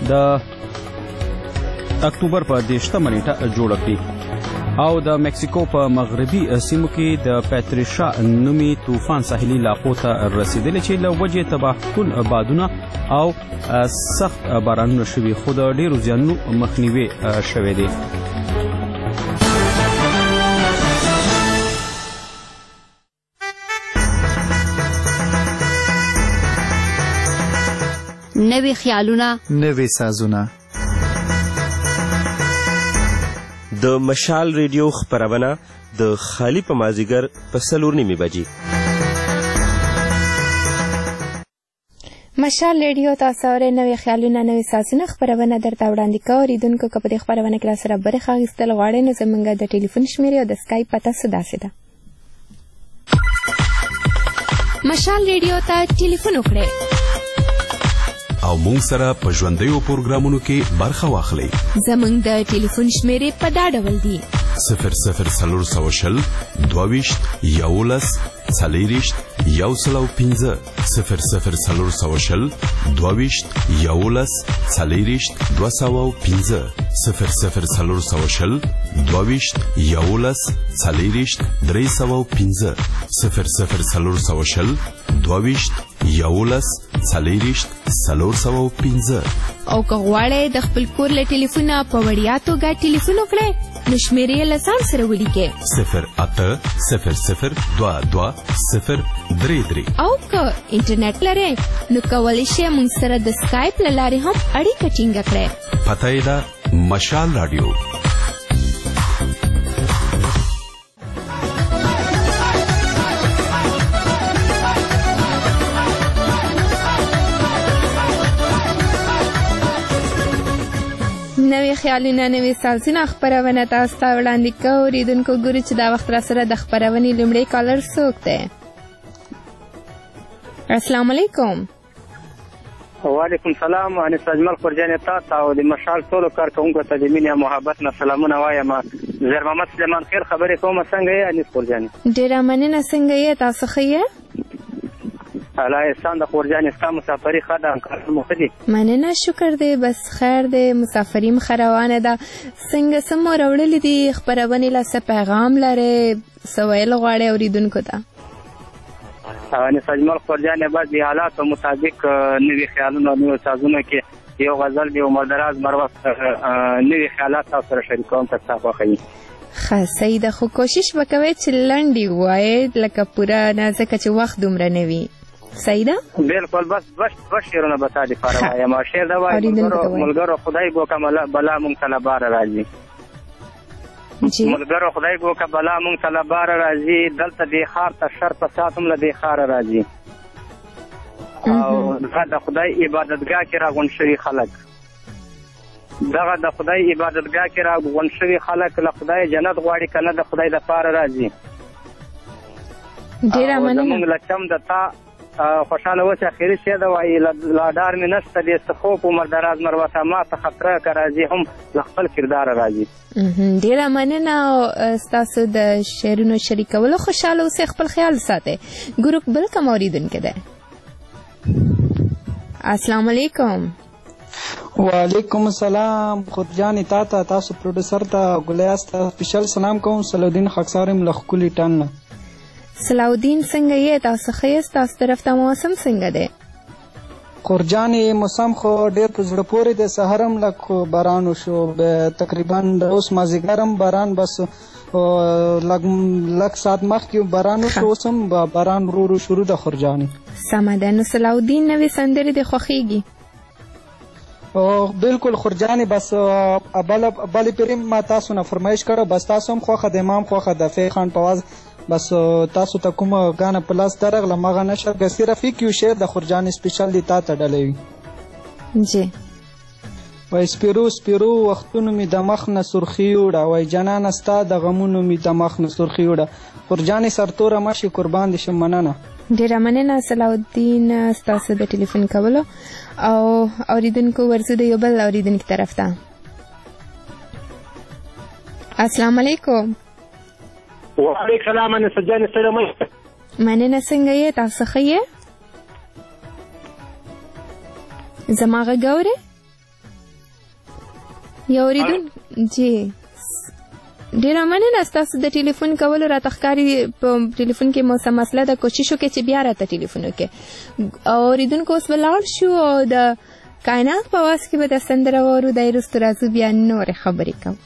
د اکتوبر په دېرشتمه نیټه جوړه کړي. او د مکسیکو په مغربي سیمو کې د پیتریشا نومي طوفان ساحلي علاقو ته رسیدلی چې له وجې تباه کن بادونه او سخت بارانونه شوي خو د ډېرو زیانونو مخنیوی شوی دی. نوې خیالونه، نوې سازونه. د مشال ریډیو خپرونه د خالی په مازیګر په څلور نیمې بجې. مشال ریډیو تاسو اورئ. نوې خیالونه، نوې سازونه خپرونه درته وړاندې کوو. اوریدونکو که په دې خپرونه کې راسره برخه اخیستل غواړئ نو زموږ د ټلیفون شمیرې او د سکایپ پته څه داسې ده. مشال ریډیو ته ټلیفون وکړئ او مونږ سره په ژوندیو پروګرامونو کې برخه واخلئ. زموږ د ټلیفون شمیرې په دا ډول دي: صفر صفر څلور سوه شل دوه ویشت یولس څلېرویشت یو سل او پنځه صفر صفر څلور سوه شل دوه ویشت یولس څلېرویشت دوه سوه او پنځه صفر صفر څلور سوه شل دوه ویشت یولس څلېرویشت درې سوه او پنځه صفر صفر څلور سوه شل دوه ویشت یولس څلېرویشت څلور سوه او پنځه. او که غواړئ د خپل کور له ټلیفونه په وړیا توګه ټلیفون وکړئ نو شمیرې یې له ځان سره ولیکئ: صفر اته صفر صفر دوه دوه صفر درې درې. او که انټرنیټ لرئ نو کولی شئ موږ سره د سکایپ له لارې هم اړیکه ټینګه کړئ. پته یې ده مشال راډیو. نوې خیالونه، نوې سازونه خپرونه تاسو ته وړاندې کوو. اوریدونکو ګورو چې دا وخت راسره د خپرونې لومړی کالر څوک دی. السلام علیکم. وعلیکم سلام. انس اجمل خورجانې تاسو او د مشال ټولو کارکوونکو ته د مینې او محبت نه سلامونه وایم. زیر محمد سلیمان خیر خبرې کوم. څنګه یې انس خورجانې؟ ډېره مننه. څنګه یې؟ تاسو ښه یې؟ الله احسان د خورجانې ستا مسافري ښه ده؟ کارونه ښه دي؟ مننه، شکر دی، بس خیر دی، مسافري م ښه روانه ده. څنګه څه مو راوړلي دي خپرونې له څه پیغام لرې، څه ویل غواړئ اوریدونکو ته؟ انیس اجمل خورجان بعد د حالاتو مطابق نوي خیالونه نوي سازونه کې یو غزل دی عمر دراز مروت نوي خیالات تاسو سره شریکوم تر تاسو خوښوي. ښه سیده خو کوشش وکوئ چې لنډې ووایئ لکه پوره نه ځکه چې وخت دومره نه وي. سیده بالکل بس بس بس شعرونه به تا دپاره وایم. شعر دا وایي ملګرو خدای بوکه بلا مونږ ته له باره راځي. ملګرو خدای بوکه بلا مونږ ته له باره راځي. دلته دې ښار ته شر فساد هم له دې ښاره راځي. او دا د خدای عبادتګاه کې راغونډ شوي خلک دغه د خدای عبادتګاه کې راغونډ شوي خلک له خدای جنت غواړي که نه د خدای دپاره راځي. ډېره مننه. زموږ له چم د تا خوشحاله اوسې اخري شی ده وایي لا ډار مې نشته دې څه خوب عمر دراز مروته ما ته خطره که راځي هم له خپل کرداره راځي. ډېره مننه ستاسو د شعرونو شریکولو. خوشحاله اوسئ، خپل خیال ساتئ. ګروپ بل کوم اورېدونکی دی؟ السلام علیکم. وعلیکم السلام. خودجان تا ته تاسو پروډوسر ته ګلیاس ته سپیشل سلام کوم. صلاحالدین خاکسار یم له ښکلي ټن نه. صلاحالدین څنګه یې؟ تاسو ښه یاست؟ تاسو طرف ته موسم څنګه دی؟ خورجانې موسم خو ډېر په زړه پورې دی. سهار هم لږ باران وشو، تقریبا اوس مازدیګر هم باران بس لږ ساعت مخکې باران وشو، اوس هم باران ورو ورو شروع ده. خورجانې سمه ده. نو صلاحالدین نوې سندرې دې خوښېږي؟ بالکل خورجانې بس بلې پیرې ما تاسو نه فرمایش کړه، بس تاسو هم خوښه د امام خوښه د فی خان په واز بس تاسو ته کومه ګانه په لاس درغله مغه نشه ګسی رفیق یو شعر د خورجانې سپیشل دی تا ته ډلوي. جی وای سپیرو سپیرو وختونو می د مخ نه سرخی وړه، وای جنان ستا د غمونو می د مخ نه سرخی وړه. خورجانې سرتوره مشي قربان دي شم. مننه. ډېره مننه صلاحالدین ستاسو د ټلیفون کولو. او اوریدونکو ورځو د یو بل اوریدونکي طرف ته. السلام علیکم. وعلیکم السلام. انا سجان سلام. مننه. څنګه یې؟ تاسو ښه یې؟ زما غږ اورئ؟ یو اوریدونکی جی ډېره مننه ستاسو د ټلیفون کولو. راته ښکاري په ټلیفون کې مو څه مسله ده، کوشش وکړئ چې بیا راته ټلیفون وکړئ. اوریدونکو اوس به لاړ شو او د کائنات په واس کې به د سندره واورو. دی وروسته راځو بیا نورې خبرې کوو.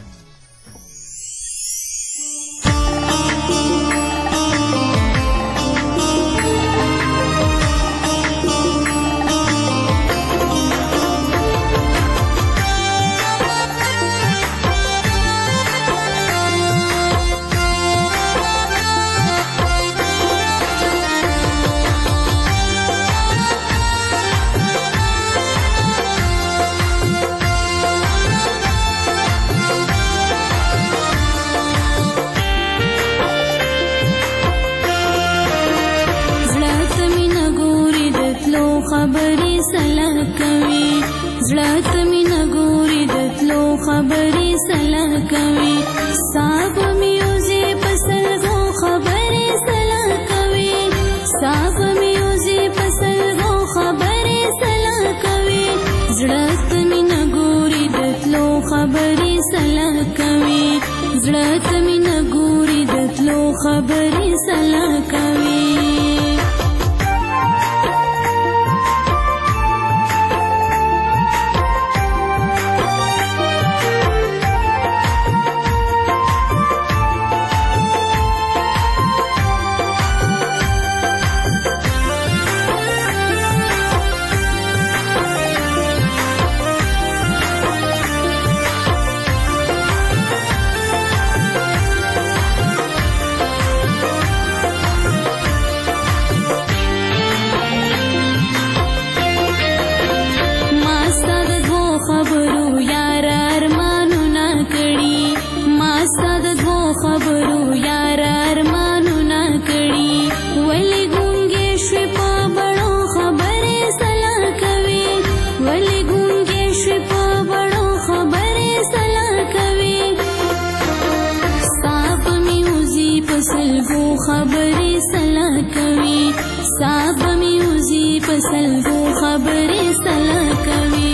خبرې سلا کوي زړه ته مینه ګوري د تلو خبرې سلا کوي صاحب میوزي په سلګو خبرې سلا کوي صاحب میوزي په سلګو خبرې سلا کوي زړه ته مینه ګوري د تلو خبرې سلا کوي زړه ته مینه ګوري د تلو خبرې سلا کوي خبرې سلا کوي صاحب میوزي په سلګو خبرې سلا کوي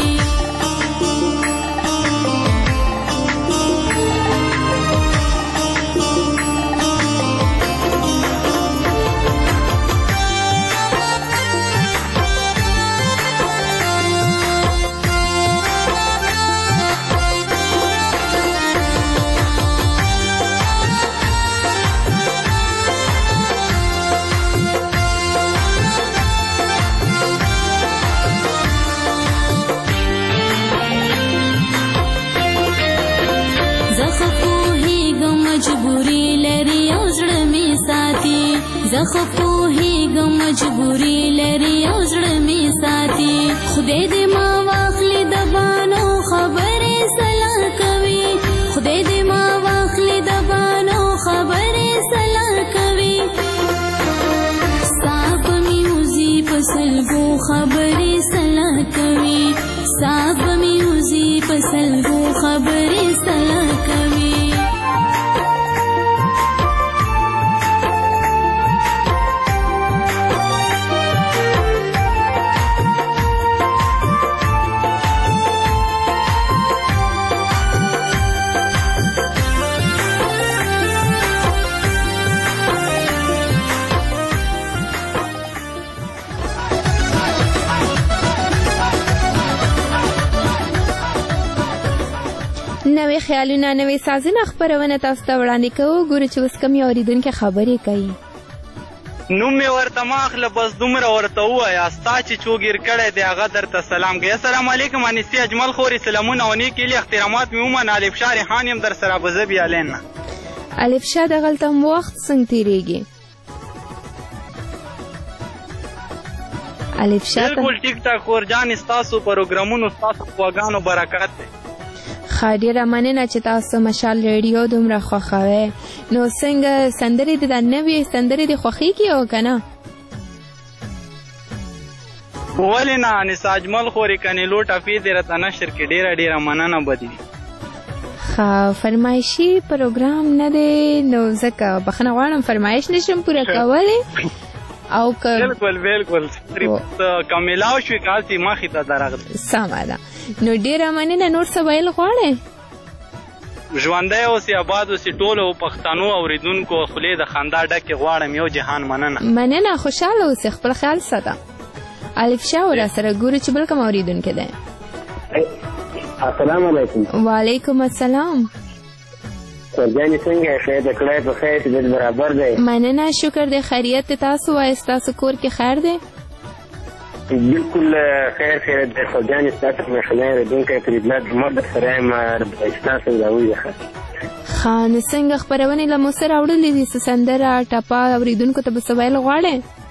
زه خو پوهېږم مجبوري لري او زړه مې ساتي خدای دې ما واخلي د بانو خبرې سلا کوي خدای دې ما واخلي د بانو خبرې سلا کوي صاحب میوزي په سلګو خبرې سلا کوي صاحب میوزي په سلګو خبرې سلا کوي نوې خیالونه نوې سازونه خپرونه تاسو ته وړاندې کوو ګورو چې اوس کوم یو اورېدونکی خبرې کوي نوم مې ورته مه اخله بس دومره ورته ووایه ستا چې چوګیر کړی دی هغه درته سلام کوي السلام علیکم انیسي اجمل خورې سلامونه او نیک هیلې احترامات مې ومنه الف شاه ریحان یم در سره به زه بیالین نه الف شاه دغلته هم وخت څنګه تېرېږي الف شاه بلکل ټیک ټاک خورجان ستاسو پروګرامونو ستاسو خواږانو برکت دی ښه ډېره مننه چې تاسو مشال ریډیو دومره خوښوئ نو څنګه سندرې د نوې سندرې دې خوښېږي او که نه ولې نه انیسه اجمل خورې کنیلو ټپې دې راته نشر کړي ډېره ډېره مننه به دي ښه فرمایشي پروګرام نه دی نو ځکه بخښنه غواړم فرمایش نشم پوره کولی او که بالکل بالکل که میلاو شوي که هلته مخې ته درغلی سمه ده نو ډېره مننه نور څه ویل غواړئ ژوندی اوسې آباد اوسې ټولو پښتنو اورېدونکو خولې د خندا ډکې غواړم یو جهان مننه مننه خوشحاله اوسې خپل خیال ساته الف شاه راسره ګورو چې بل کوم اورېدونکی دی السلام علیکم وعلیکم السلام خورجانې څنګه یې خیر د کړی په خیر دل برابر دی مننه شکر دی خیریت دی تاسو وایئ ستاسو کور کې خیر دی بالکل خیر خیر دی خورجانې ستاسو مشهوري اورېدونکی فریدلله عمر در سره یم ستاسو راوړي ده ښه ښه نو څنګه خپرونې له مو سره راوړلې دي څه سندره ټپه اورېدونکو ته به څه ویل غواړئ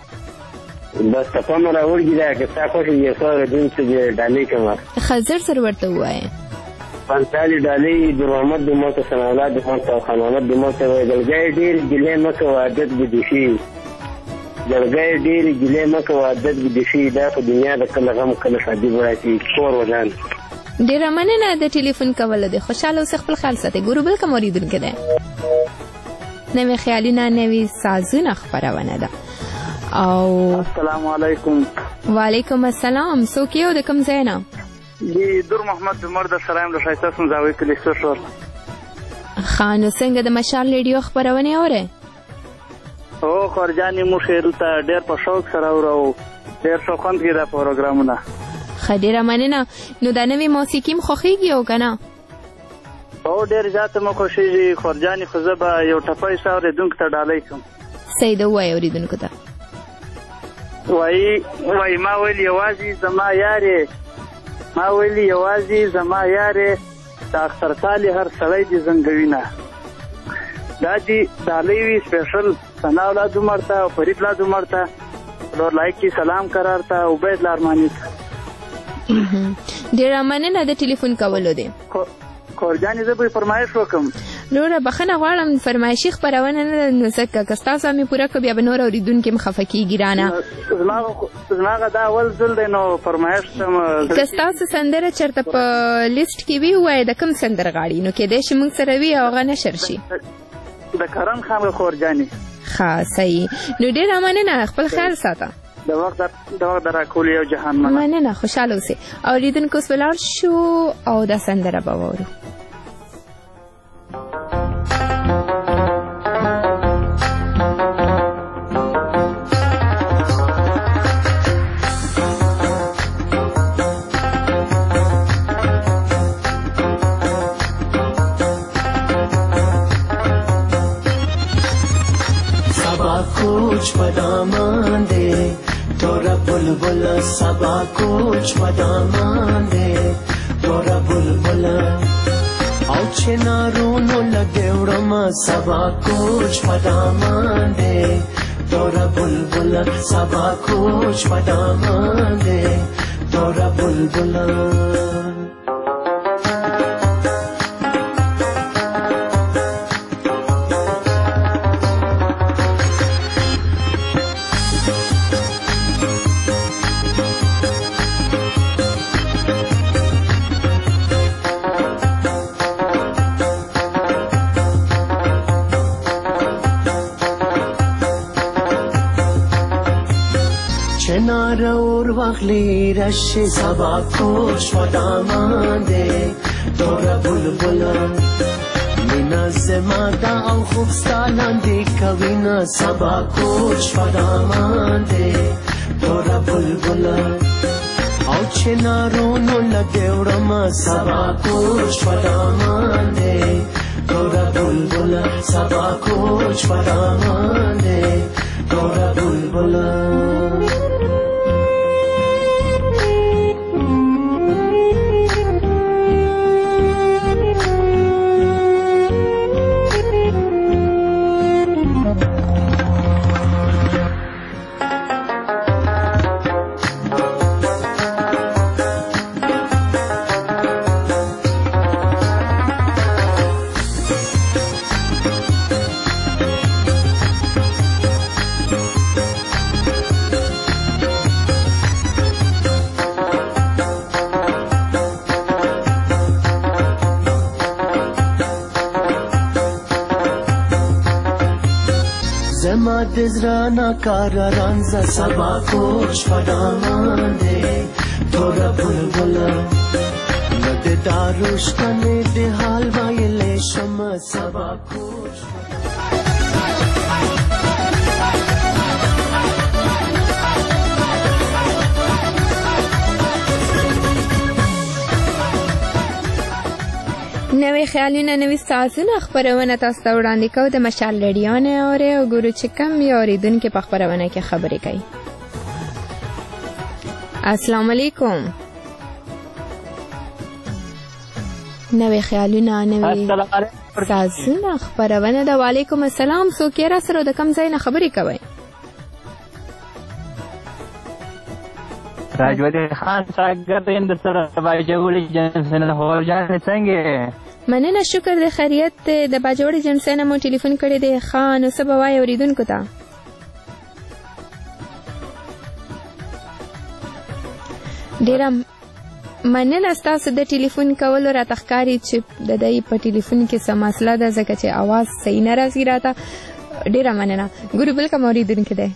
بس ټپه مې راوړي ده که ستا خوښ وي یو څه اورېدونکو ته ډالۍ کړم ښه زر زر ورته ووایئ پنځالي ډالۍ د محمد د موته ثناالله د موته او خان محمد د موته وایي دلګۍ ډېرې ګیلې مه کوه عادت به دې شي دلګۍ ډېرې ګیلې مه کوه عادت به دې شي دا په دنیا د کله غم کله ښادي به راشي کور ودان ډېره مننه د ټلیفون کولو دی خوشحاله اوسئ خپل خیال ساتئ ګورو بل کوم اورېدونکی دی نوې خیالونه نوې سازونه خپرونه ده او السلام علیکم وعلیکم السلام څوک یو د کوم ځای نه جی دور محمد عمر در سره یم د ښایسته سنځاوي کلي سوشور ښه نو څنګه د مشال ریډیو خپرونې اورئ هو خورجانې موږ دلته ډېر په شوق سره اورو ډېر ښه خوند کوي دا پروګرامونه ښه ډېره مننه نو دا نوې موسیقي م خوښېږي او که نه هو ډېر زیاته مو خوښېږي خورجانې خو زه به یو ټپی ستا اورېدونکو ته ډالۍ کړم صحیح ده ووایه اورېدونکو ته وایي وایي ما ویل یوازې زما یارې ما ویلي یوازې زما یارې د اخترتالي هر سړی دې زنګوینه دا دې ډالۍ وي سپیشل ثنا اولاد عمر ته او فرید اولاد عمر ته ډور لایقي سلام قرار ته عبید لارماني ته ډېره مننه د ټلیفون کولو دی خورجانې زه به فرمایش وکړم وروره بخښنه غواړم فرمایشي خپرونه نه ده نو ځکه که ستاسو هم یې پوره کړو بیا به نور اورېدونکي هم خفه کېږي رانه زما هغه دا اول ځل دی نو فرمایش که ستاسو سندره چېرته په لیسټ کې وي ووایه د کوم سندرغاړي نو کیدای شي موږ سره وي او هغه نشر شي د کرن خان خورجانې ښه صحیح نو ډېره مننه خپل خیال ساته د وخت د وخت د راکولو یو جهان مننه مننه خوشحاله اوسئ اورېدونکو اوس ولاړ شو او دا سندره به واورو कुछ पदामान दे तोरा बुलबुल सबा कुछ पदामान दे तोरा बुलबुल औ चिनारोनो लगे उड़मा सबा कुछ पदामान दे तोरा تورا بلبل سبا کوچ پدامان دے تورا بلبل چنار اور وغلی رش سبا کوچ پدامان دے تورا بلبل مینا زمادا او خوبستانان دی کوینا سبا کوچ پدامان دے تورا بلبل او چنارونو لگیوڑم سبا کوچ پدامان دے تورا بلبل سبا کوچ پدامان دے تورا بلبل زما دزرانا کارا رانزا سبا کوچ پدامان دے تورا بلبل ند داروشتنے دے حال وائلے شما سبا کوچ نوې خیالونه نوې سازونه خپرونه تاسو ته وړاندې کوو د مشال ریډیو نه اورئ او ګورو چې کوم یې اورېدونکي په خپرونه کې خبرې کوي. السلام علیکم. نوې خیالونه نوې سازونه خپرونه ده. وعلیکم السلام. څوک یې را سره د کوم ځای نه خبرې کوئ؟ راجودی خان شاگرد این دسر باجولی جنسن خوجان څنګه؟ مننه، شکر د خیریت د باجوړي جنسن مو ټلیفون کړی دی. خان او سبا وای اوریدونکو ته ډیره مننه ستاسو د ټلیفون کولو را تخکاری چې د دې په ټلیفون کې څه مسله ده ځکه چې आवाज صحیح نه راځي راته. ډیره مننه. ګورو بل کوم اوریدونکو دی.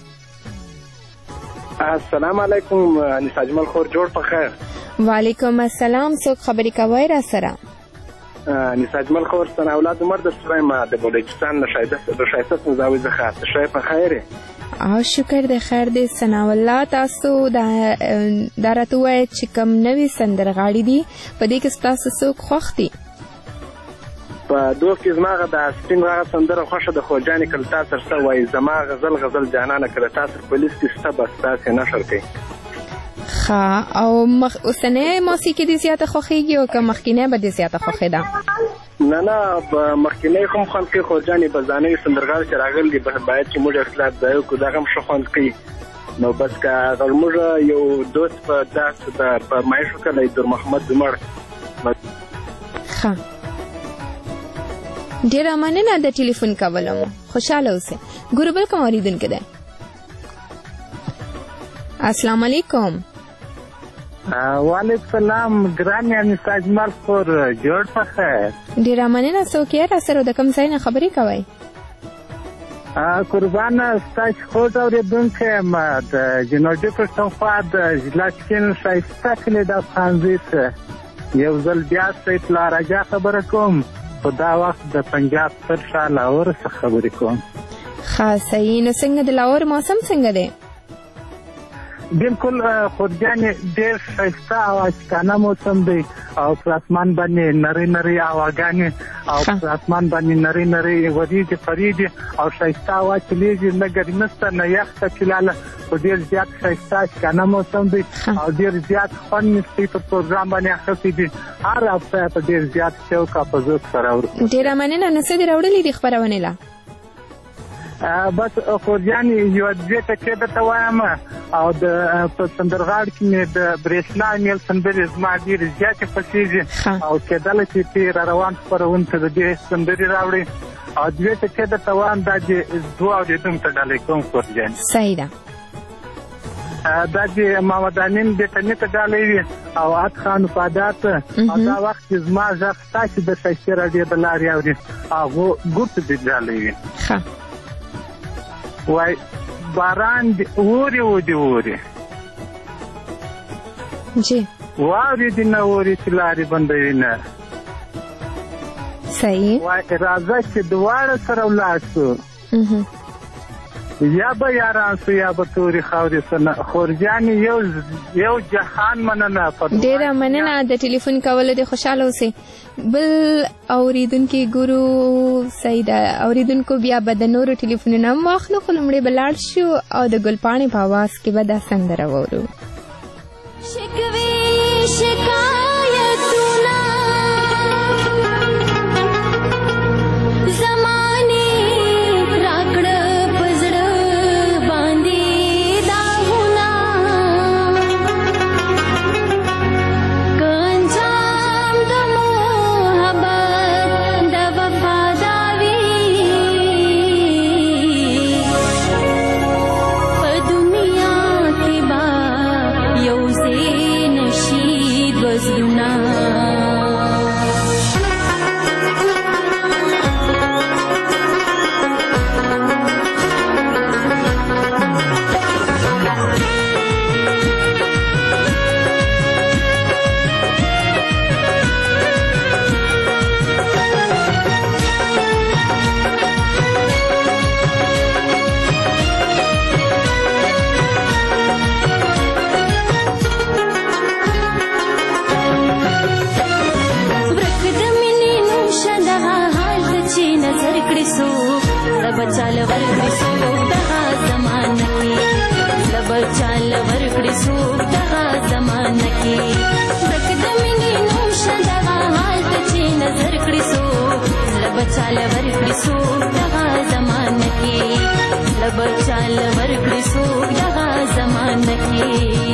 السلام علیکم. انیس اجمل خور جوړ په خیر. وعلیکم السلام. څوک خبرې کوي را سره؟ انیس اجمل خور سن اولاد عمر د سره ما د بلوچستان نشایده د شایسته نزاوی زخات شای په خیره. او شکر د خیر دې ثنا الله. تاسو دا درته وای چې کم نوې سندرغاړي دي په دې کې تاسو څوک خوښ دي؟ په دوه کې زماغه د سپین راغه سندره خوښه د خوجاني کلتا سره وای زما غزل غزل جانانه کلتا سره پولیس کې ستا بس تاسو نشر کوي. ښه. او مخ اوسنۍ موسیقي دې زیاته خوښیږي او که مخکینه به دې زیاته خوښې ده؟ نه نه مخکینه کوم خوند کوي خوجاني بزانه سندرغاړي چې راغلي باید چې موږ اختلاف ځایو کو دا هم ښه خوند کوي. نو بس که غلموږ یو دوست په داس په مایشو کله در محمد عمر. ښه. ډیره مننه د ټلیفون کولو مو. خوشاله اوسئ. ګورو بل کوم اوریدونکی دی. السلام علیکم. وعلیکم السلام. ګرانې انیس اجمل خور جوړ په خیر. ډیره مننه. څوک یې را سره د کوم ځای نه خبرې کوئ؟ قربانه ستاسو خوږ اورېدونکی یم د جنوبي پښتونخوا د ضلع سکین ښایسته کلي د افغانځي څخه یو ځل بیا سید لاراجا خبره کوم. په دا وخت د پنجاب تر شا لاهور څخه خبرې کوم. ښه صحیح. نو څنګه د لاهور موسم څنګه دی؟ بالکل خودجانې ډېر ښایسته او اشکانه موسم دی او پر اسمان باندې نرۍ نرۍ هواګانې او پر اسمان باندې نرۍ نرۍ وریځې پریږدي او ښایسته هوا چلیږي. نه ګرمي نشته نه یخ ته چلاله خو ډېر زیات ښایسته اشکانه موسم دی او ډېر زیات خوند مې سپي په پروګرام باندې اخیستی دي. هر هفته په ډېر زیات شوق او په ذوق سره اورو. ډېره مننه. نو څه دې راوړلي دي خپرونې له؟ بس خورجانې یوه دوې ټکې درته وایم او د په سندرغاړ کې مې د برېښنا میل سندرې زما ډېرې زیاتې خوښېږي او کېدله چې ته را روان خپرونکي د دې سندرې راوړي او دوې ټکې درته وایم دا چې دوه اورېدونکو ته ډالۍ کوم خورجانې صحیح ده دا چې محمد امین بیټني ته ډالۍ وي او عط خان وفادات او دا وخت چې زما غږ ستاسې د ښایستې راډیو د لارې اوري هغو ګوتو دې ډالۍ وي وای باران دی اوري و دی اوري جی واوري دی نه اوري چې لارې بندوي نه صحیح وای راځه چې دواړه سره ولاړ شو یا به یاران سو یا به تورې خاورې سنه خورجانې یو یو جهان مننه ډېره مننه د ټلیفون کولو دې خوشحاله اوسئ بل اوریدونکي ګورو صحیح ده اوریدونکو بیا به د نورو ټلیفونونه هم واخلو خو لومړی به لاړ شو او د ګلپاڼې په اواز کې به دا سندره واورو شکوې شکایتونه زمانې راکړه په زړه باندې داغونه که انجام د محبت د وفاداري په دنیا کې به یو ځای نشي دوه زړونه چال ورکړي څوک دغه زمانه کې لبل چال ورکړي څوک دغه زمانه کې ورک د مینې نوشه دغه حال ته چې نظر کړي څوک لبل چال ورکړي څوک دغه زمانه کې لبل چال ورکړي څوک دغه زمانه کې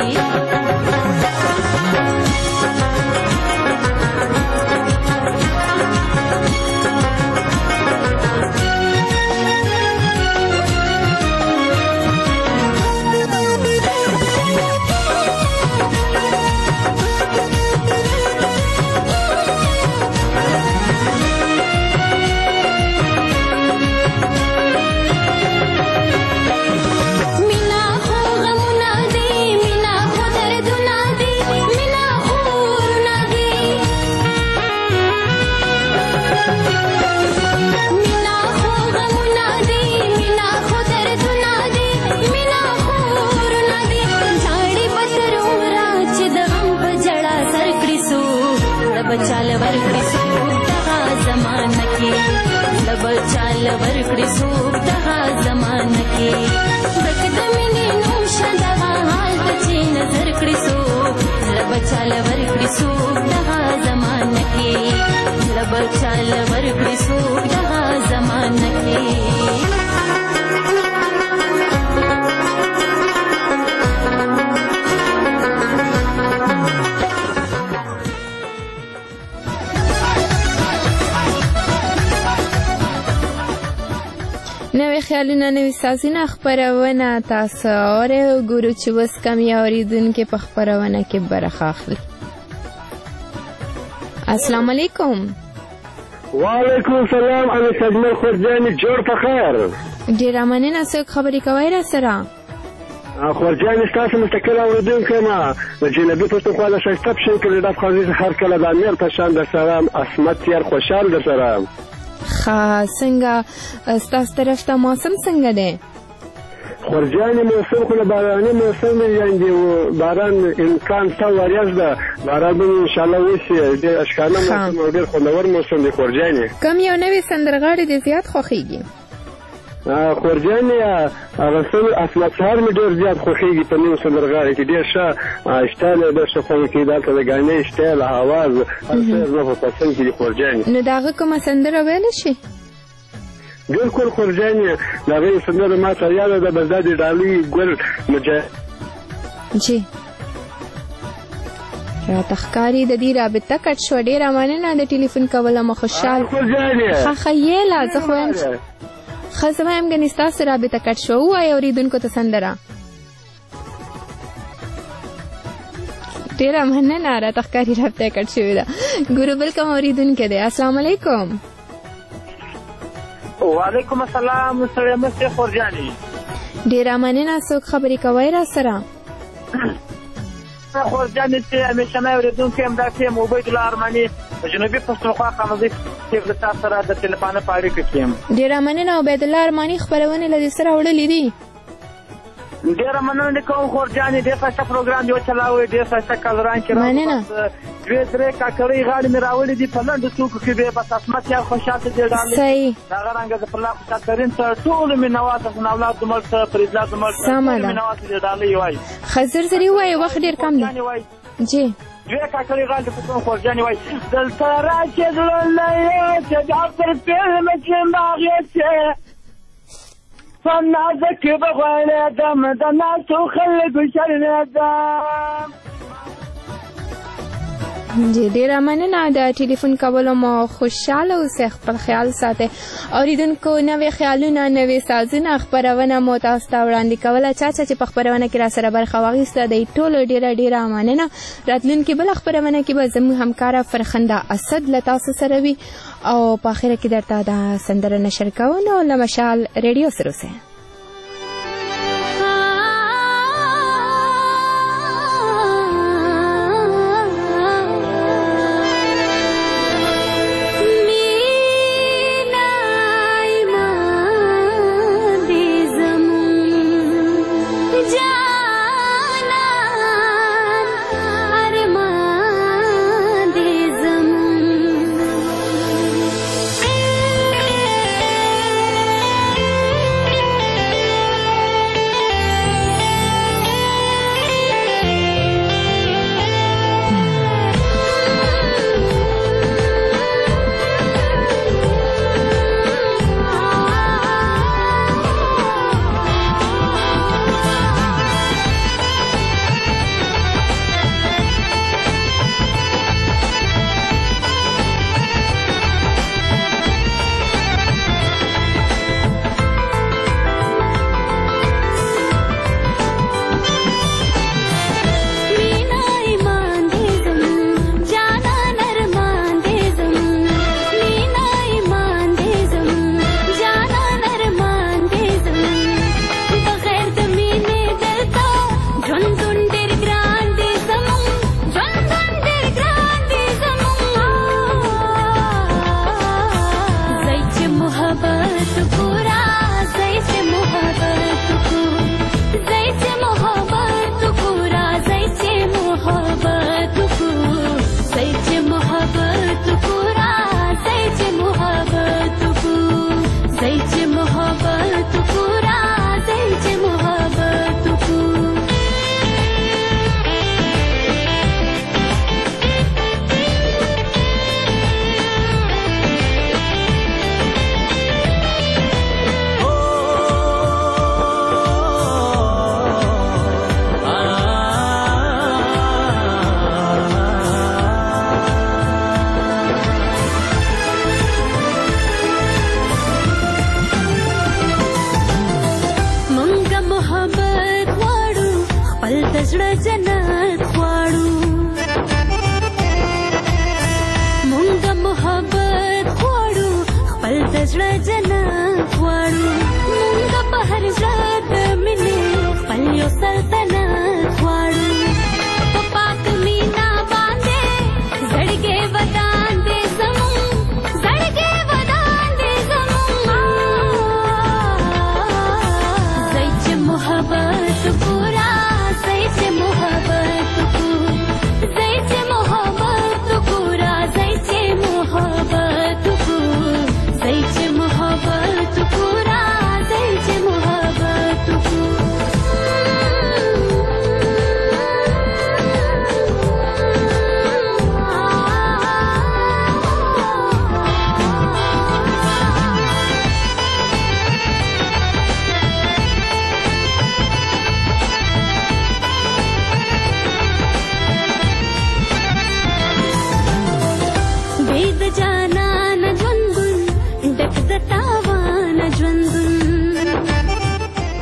چال ورکړي څوک دغه زمانه کې لبل چال ورکړي څوک دغه زمانه کې ورک د مینې نوشه دغه حال ته چې نظر کړي څوک لبل چال ورکړي څوک دغه زمانه کې لبل چال ورکړي څوک دغه زمانه کې نوې خیالونه نوې سازونه خپرونه تاسو اورئ ګورو چې اوس کم یې اورېدونکي په خپرونه کې برخه اخلي السلام علیکم وعلیکم السلام انا سجمل خورجاني جوړ په خیر ډېره مننه څوک خبرې کوئ را سره خورجاني ستاسو مستقل اورېدونکی یم د جنوبي پښتونخوا د ښایسته پښین کلي د افغاني هر کله د امیر په شان در سره یم عصمت یار خوشحال در سره یم ښه څنګه ستاسو طرف ته موسم څنګه دی خورجاني موسم خو باراني موسم دی یعنې باران امکان شته وریځ ده باران به انشاءالله وشي ډېر اشکانه موسم او ډېر خوندور موسم دی خورجاني کوم یو نوی سندرغاړی دې زیات خوښیږي خورجاني هغه عصمت سهار مې ډېر زیات خوښېږي په نوي سندرغاړي کې ډېر ښه سټایل یې ډېر ښه خوند کوي دلته د ګانې سټایل اواز هر څه زما په پسند کې دي خورجاني نو د هغه کومه سندره ویلی شي بالکل خورجانې د هغې سندره ما ته یاده ده بس دا د ډالۍ ګل مجاهد جی راته ښکاري د دې رابطه کټ شوه. ډېره مننه د ټلیفون کوله مو خوشحال ښه ښه یېله زه خو وایم ښه زه وایم ګنې ستاسو رابطه کټ شوه. ووایه اورېدونکو ته سندره. ډېره مننه راته ښکاري رابطه کټ شوې ده. ګورو بل کوم اورېدونکی دی. السلام علیکم. وعلیکم السلام سړی مستې خورجانې. ډېره مننه. څوک خبرې کوئ را سره؟ خورجانې چې همیشنی اورېدونکی یم دا یم عبیدالله ارماني د جنوبي پښتونخوا خانزۍ صاحب له تا سره د تلیفانه په اړیکه کې یم. ډېره مننه. عبیدالله ارماني خپرونې له دې سره وړلې دي؟ ډېره مننه کوم خورجانې. ډېر ښایسته پروګرام دې وچلاوی. ډېر ښایسته کلران کې مننه. دوې درې کاکړۍ غاړې مې راوړې دي په لنډو ټوکو کې بې بس عصمت یار خوشحال ته دې ډالۍ صحیح د هغه رنګه د فلا خوشحال ترین ته ټولو مینهوال ته اولاد زموږ ته فریدلال زموږ ته ټولو مینهوال ته دې ډالۍ وایي. ښه زر زر یې ووایه وخت ډېر کم دی. جی دوې کاکړۍ غاړې ته په کوم خورجانې وایي دلته راشې زړونه یې چې دا پر فلم کې ماغې په نازک بغوړېدم د ناسو خلکو شرمېدم. جی ډېره مننه. د ټلیفون کولو مو خوشحاله اوسئ. خپل خیال ساتئ. اورېدونکو نوې خیالونه نوې سازونه خپرونه مو تاسو ته وړاندې کوله. چا چا چې په خپرونه کې را سره برخه واخیسته دی ټولو ډېره ډېره مننه. راتلونکې بله خپرونه کې به زموږ همکاره فرخنده اسد له تاسو سره وي او په اخره کې درته دا سندره نشر کوو. نو له مشال ریډیو سره اوسئ. زړه جنت غواړو مونږ په هر ځای